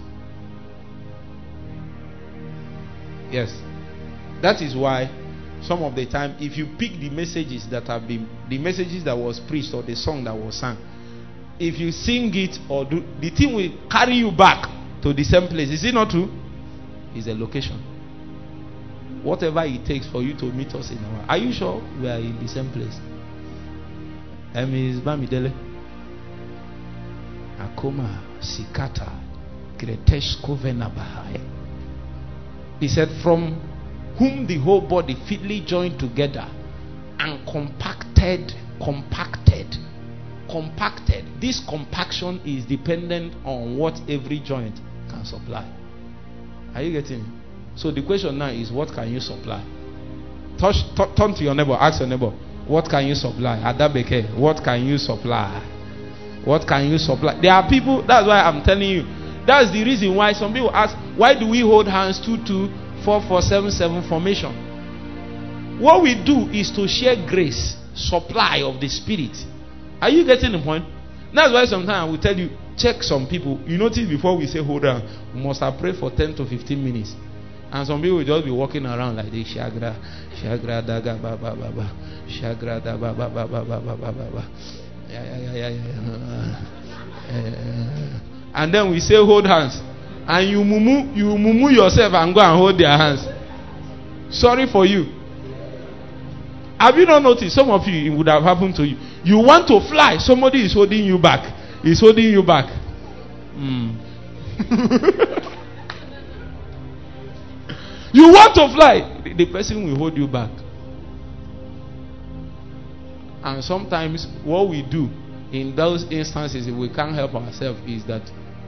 Yes. That is why some of the time, if you pick the messages that have been, the messages that was preached or the song that was sung, if you sing it or do, the thing will carry you back to the same place. Is it not true? It's a location. Whatever it takes for you to meet us in our. Are you sure we are in the same place? Ms. Bamidele. Akoma Sikata Greteshko Venabahai. He said, from whom the whole body fitly joined together and compacted. This compaction is dependent on what every joint can supply. Are you getting it? So the question now is, what can you supply? Turn to your neighbor, ask your neighbor, what can you supply? Adabeke, what can you supply? What can you supply? There are people, that's why I'm telling you. That's the reason why some people ask, why do we hold hands 2-2-4-4-7-7 formation? What we do is to share grace, supply of the Spirit. Are you getting the point? That's why sometimes I will tell you, check some people. You notice before we say hold on, we must have prayed for 10 to 15 minutes. And some people will just be walking around like this. Shagra daga ba ba ba ba. Shagra da ba ba ba ba ba ba ba ba. Yeah. And then we say hold hands. And you mumu yourself and go and hold their hands. Sorry for you. Have you not noticed? Some of you, it would have happened to you. You want to fly. Somebody is holding you back. He's holding you back. You want to fly. The person will hold you back. And sometimes what we do in those instances, if we can't help ourselves, is that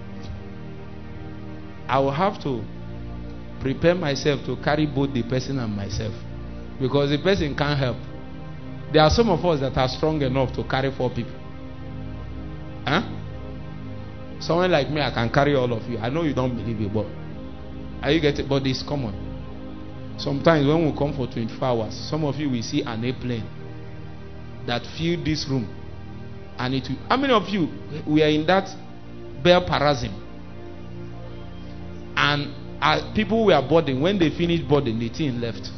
I will have to prepare myself to carry both the person and myself. Because the person can't help. There are some of us that are strong enough to carry 4 people. Huh? Someone like me, I can carry all of you. I know you don't believe it, but are you getting it? But it's common. Sometimes when we come for 24 hours, some of you will see an airplane that fill this room. And it will, how many of you we are in that Bel Parazim? And people were boarding. When they finished boarding, the team left.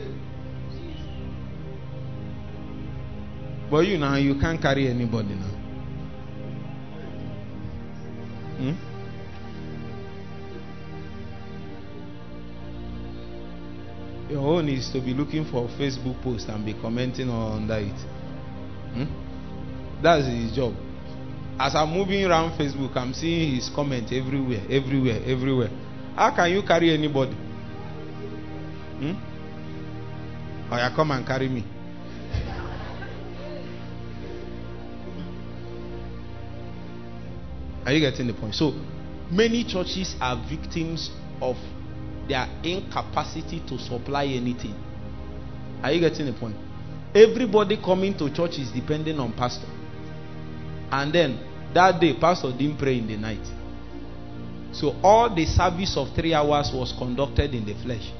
But you now, you can't carry anybody now. Your own is to be looking for a Facebook post and be commenting under it. That's his job. As I'm moving around Facebook, I'm seeing his comment everywhere. How can you carry anybody? Or you come and carry me. Are you getting the point? So many churches are victims of their incapacity to supply anything. Are you getting the point? Everybody coming to church is depending on pastor. And then that day, pastor didn't pray in the night. So all the service of 3 hours was conducted in the flesh.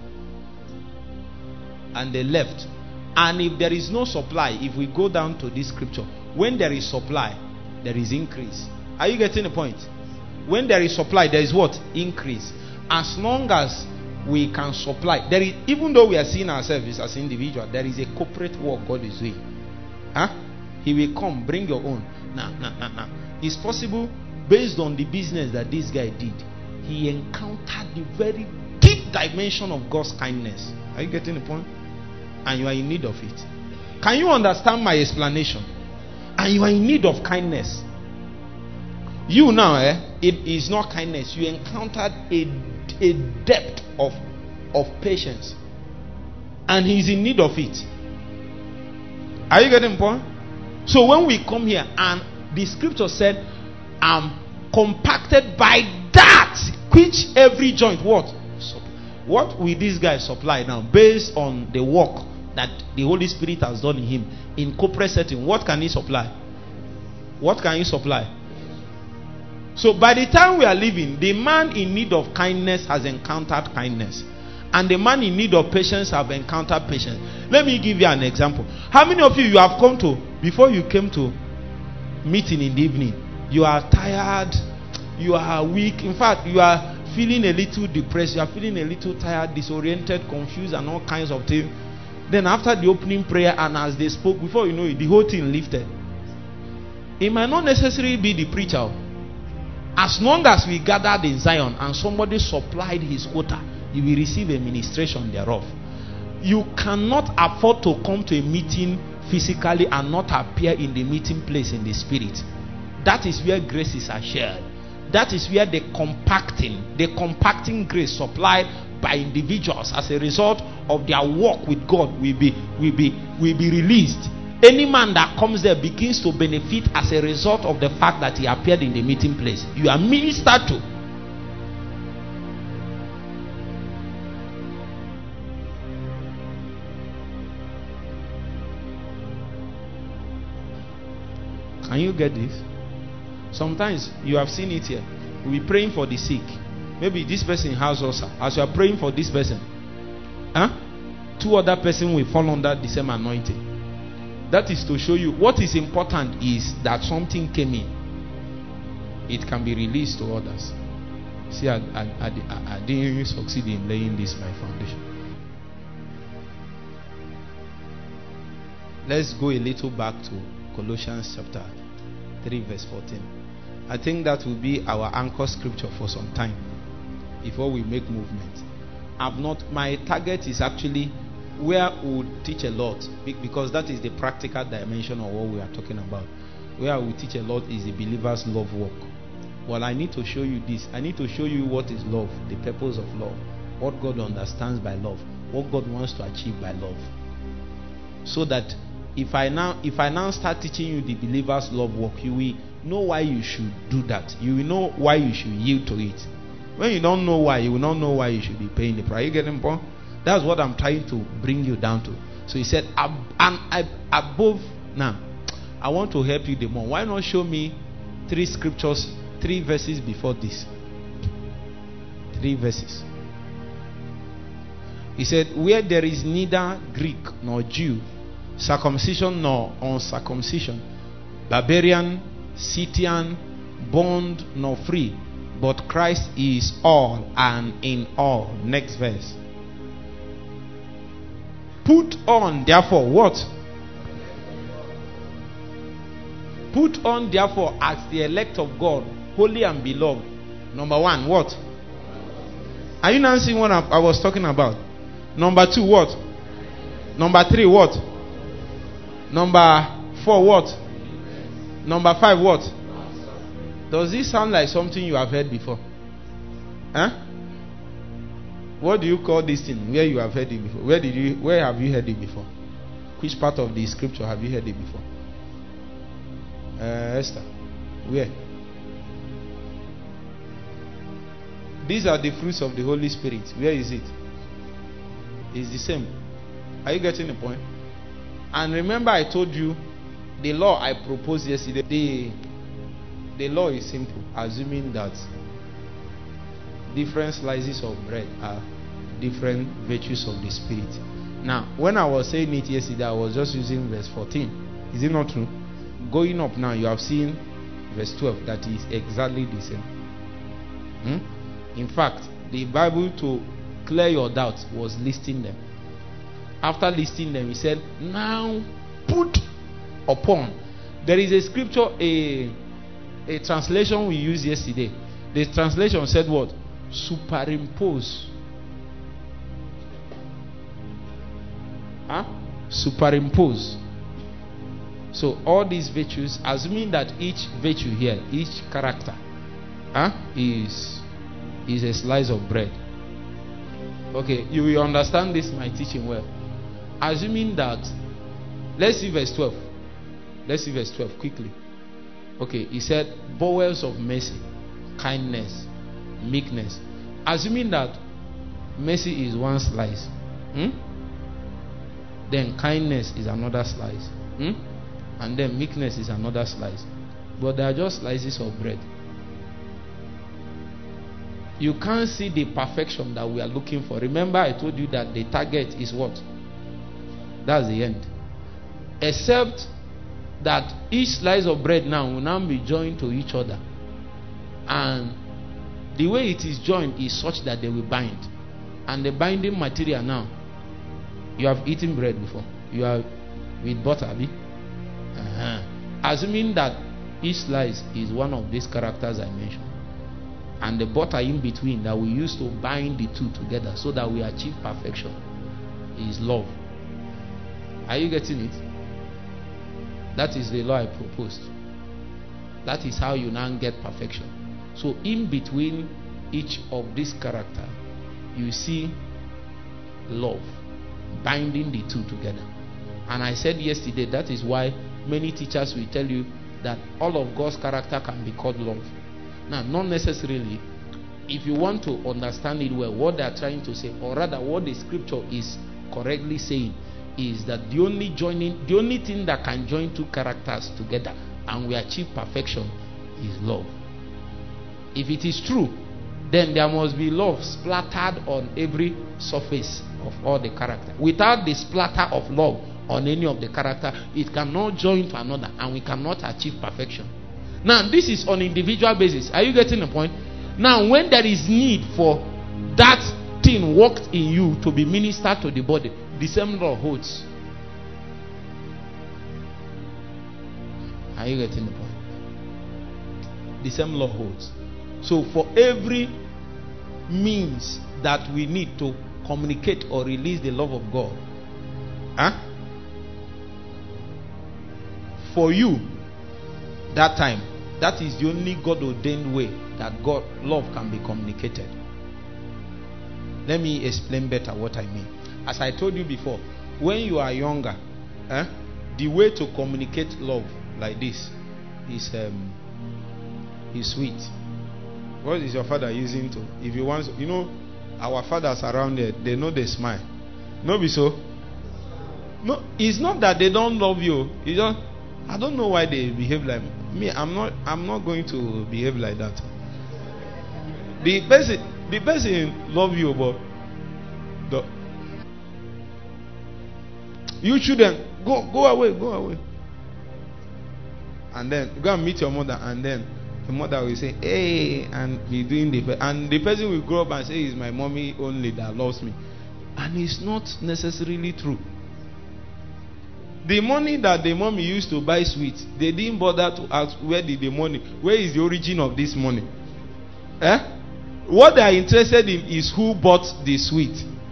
And they left. And if there is no supply, if we go down to this scripture, when there is supply, there is increase. Are you getting the point? When there is supply, there is what? Increase. As long as we can supply, there is, even though we are seeing ourselves as individuals, there is a corporate work God is doing. He will come, bring your own. Nah. It's possible, based on the business that this guy did, he encountered the very deep dimension of God's kindness. Are you getting the point? And you are in need of it. Can you understand my explanation? And you are in need of kindness. You now, it is not kindness. You encountered a depth of patience. And he is in need of it. Are you getting the point? So when we come here and the scripture said, I'm compacted by that which every joint what will this guy supply now based on the work that the Holy Spirit has done in him in corporate setting? What can he supply? What can you supply? So by the time we are living, the man in need of kindness has encountered kindness, and the man in need of patience have encountered patience. Let me give you an example. How many of you have come to, before you came to meeting in the evening, you are tired, you are weak, in fact you are feeling a little depressed, you are feeling a little tired, disoriented, confused, and all kinds of things. Then after the opening prayer, and as they spoke, before you know it, the whole thing lifted. It might not necessarily be the preacher. As long as we gathered in Zion and somebody supplied his quota, you will receive a ministration thereof. You cannot afford to come to a meeting physically and not appear in the meeting place in the spirit. That is where graces are shared. That is where the compacting grace supplied by individuals as a result of their walk with God will be released. Any man that comes there begins to benefit as a result of the fact that he appeared in the meeting place. You are ministered to. Can you get this? Sometimes you have seen it here. We'll be praying for the sick. Maybe this person has ulcer. As you are praying for this person, two other persons will fall under the same anointing. That is to show you what is important is that something came in. It can be released to others. See, I didn't succeed in laying this my foundation. Let's go a little back to Colossians chapter 3 verse 14. I think that will be our anchor scripture for some time before we make movement. My target is actually where we would teach a lot, because that is the practical dimension of what we are talking about. Where we teach a lot is the believer's love walk. Well, I need to show you this. I need to show you what is love, the purpose of love, what God understands by love, what God wants to achieve by love. So that if I now start teaching you the believer's love walk, you will know why you should do that. You will know why you should yield to it. When you don't know why, you will not know why you should be paying the price. You get the point? That's what I'm trying to bring you down to. So he said, above now, I want to help you the more. Why not show me 3 scriptures, 3 verses before this? 3 verses. He said, where there is neither Greek nor Jew, circumcision nor uncircumcision, barbarian, Scythian, bond nor free, but Christ is all and in all. Next verse. Put on therefore what? Put on therefore as the elect of God, holy and beloved. Number 1, what? Are you now seeing what I was talking about? Number 2, what? Number 3, what? Number 4, what? Number 5, what? Does this sound like something you have heard before? Huh? What do you call this thing where you have heard it before? Where have you heard it before? Which part of the scripture have you heard it before? Esther. Where? These are the fruits of the Holy Spirit. Where is it? It's the same. Are you getting the point? And remember I told you the law I proposed yesterday. The law is simple, assuming that different slices of bread are different virtues of the Spirit. Now, when I was saying it yesterday, I was just using verse 14. Is it not true? Going up now, you have seen verse 12. That is exactly the same. In fact, the Bible, to clear your doubts, was listing them. After listing them, he said, now put upon. There is a scripture, a translation we used yesterday. The translation said what? Superimpose. Superimpose. So all these virtues, assuming that each virtue here, each character is a slice of bread. Okay, you will understand this my teaching well. Assuming that, let's see verse 12. Let's see verse 12 quickly. Okay, he said bowels of mercy, kindness, meekness. Assuming that mercy is one slice, then kindness is another slice, and then meekness is another slice. but they are just slices of bread. You can't see the perfection that we are looking for. Remember, I told you that the target is what? That's the end. Except that each slice of bread now will now be joined to each other. And the way it is joined is such that they will bind. And the binding material now, you have eaten bread before. You have with butter, abi? Assuming that each slice is one of these characters I mentioned. And the butter in between that we use to bind the two together so that we achieve perfection is love. Are you getting it? That is the law I proposed. That is how you now get perfection. So in between each of these characters, you see love binding the two together. And I said yesterday, that is why many teachers will tell you that all of God's character can be called love. Now, not necessarily. If you want to understand it well, what they are trying to say, or rather what the scripture is correctly saying, is that the only thing that can join two characters together and we achieve perfection is love. If it is true, then there must be love splattered on every surface of all the character. Without the splatter of love on any of the character, it cannot join to another, and we cannot achieve perfection. Now, this is on individual basis. Are you getting the point? Now, when there is need for that thing worked in you to be ministered to the body, the same law holds. Are you getting the point? The same law holds. So, for every means that we need to communicate or release the love of God, for you, that time, that is the only God ordained way that God love can be communicated. Let me explain better what I mean. As I told you before, when you are younger, the way to communicate love like this is sweet. What is your father using to? If you want, our fathers around there, they know they smile. No, be so. No, it's not that they don't love you. It's just, I don't know why they behave like me. I'm not going to behave like that. The person love you, but you shouldn't go away. And then go and meet your mother, and then the mother will say, "Hey," and be doing and the person will grow up and say, "It's my mommy only that loves me," and it's not necessarily true. The money that the mommy used to buy sweets, they didn't bother to ask where is the origin of this money. What they are interested in is who bought the sweet.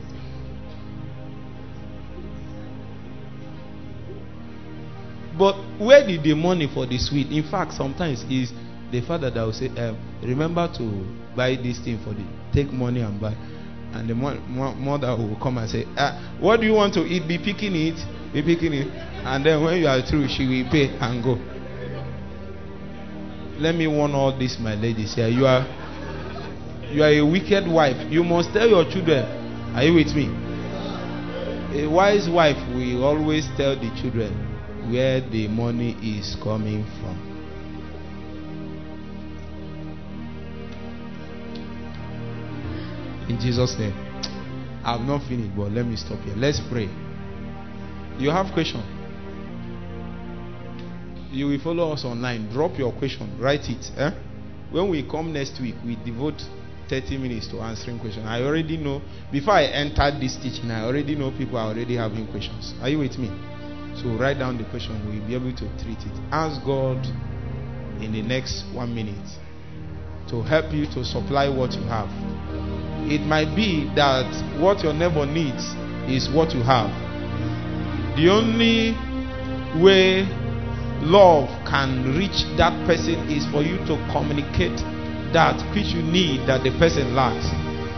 But where did the money for the sweet? In fact, sometimes is the father that will say, remember to buy this thing take money and buy. And the mother will come and say, what do you want to eat? Be picking it. And then when you are through, she will pay and go. Let me warn all this, my ladies here. You are a wicked wife. You must tell your children. Are you with me? A wise wife will always tell the children where the money is coming from. In Jesus' name. I have not finished, but let me stop here. Let's pray. You have question? You will follow us online. Drop your question. Write it. When we come next week, we devote 30 minutes to answering questions. I already know. Before I entered this teaching, I already know people are already having questions. Are you with me? So write down the question. We'll be able to treat it. Ask God in the next 1 minute to help you to supply what you have. It might be that what your neighbor needs is what you have. The only way love can reach that person is for you to communicate that which you need that the person lacks.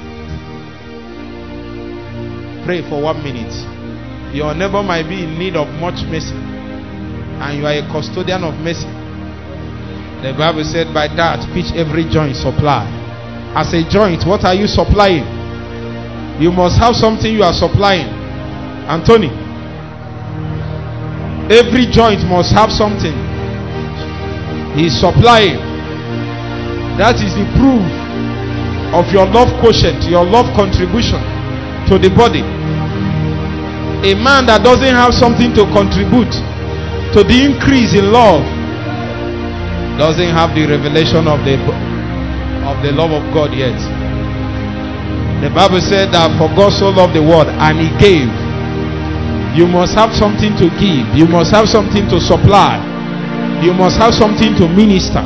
Pray for 1 minute. Your neighbor might be in need of much mercy, and you are a custodian of mercy. The Bible said, by that which every joint supply. As a joint, what are you supplying? You must have something you are supplying. Anthony, every joint must have something. He is supplying. That is the proof of your love quotient, your love contribution to the body. A man that doesn't have something to contribute to the increase in love doesn't have the revelation of the love of God yet. The Bible said that for God so loved the world and He gave. You must have something to give. You must have something to supply. You must have something to minister.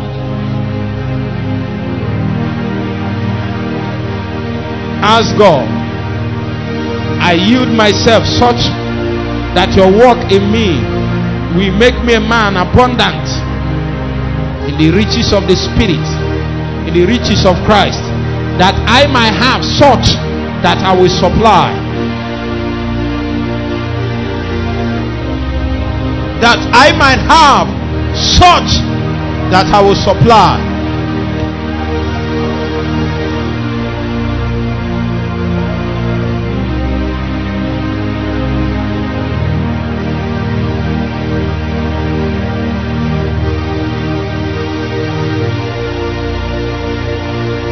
Ask God, I yield myself such that your work in me will make me a man abundant in the riches of the Spirit, in the riches of Christ, that I might have such that I will supply. That I might have such that I will supply.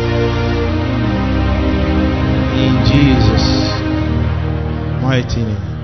In Jesus' mighty name.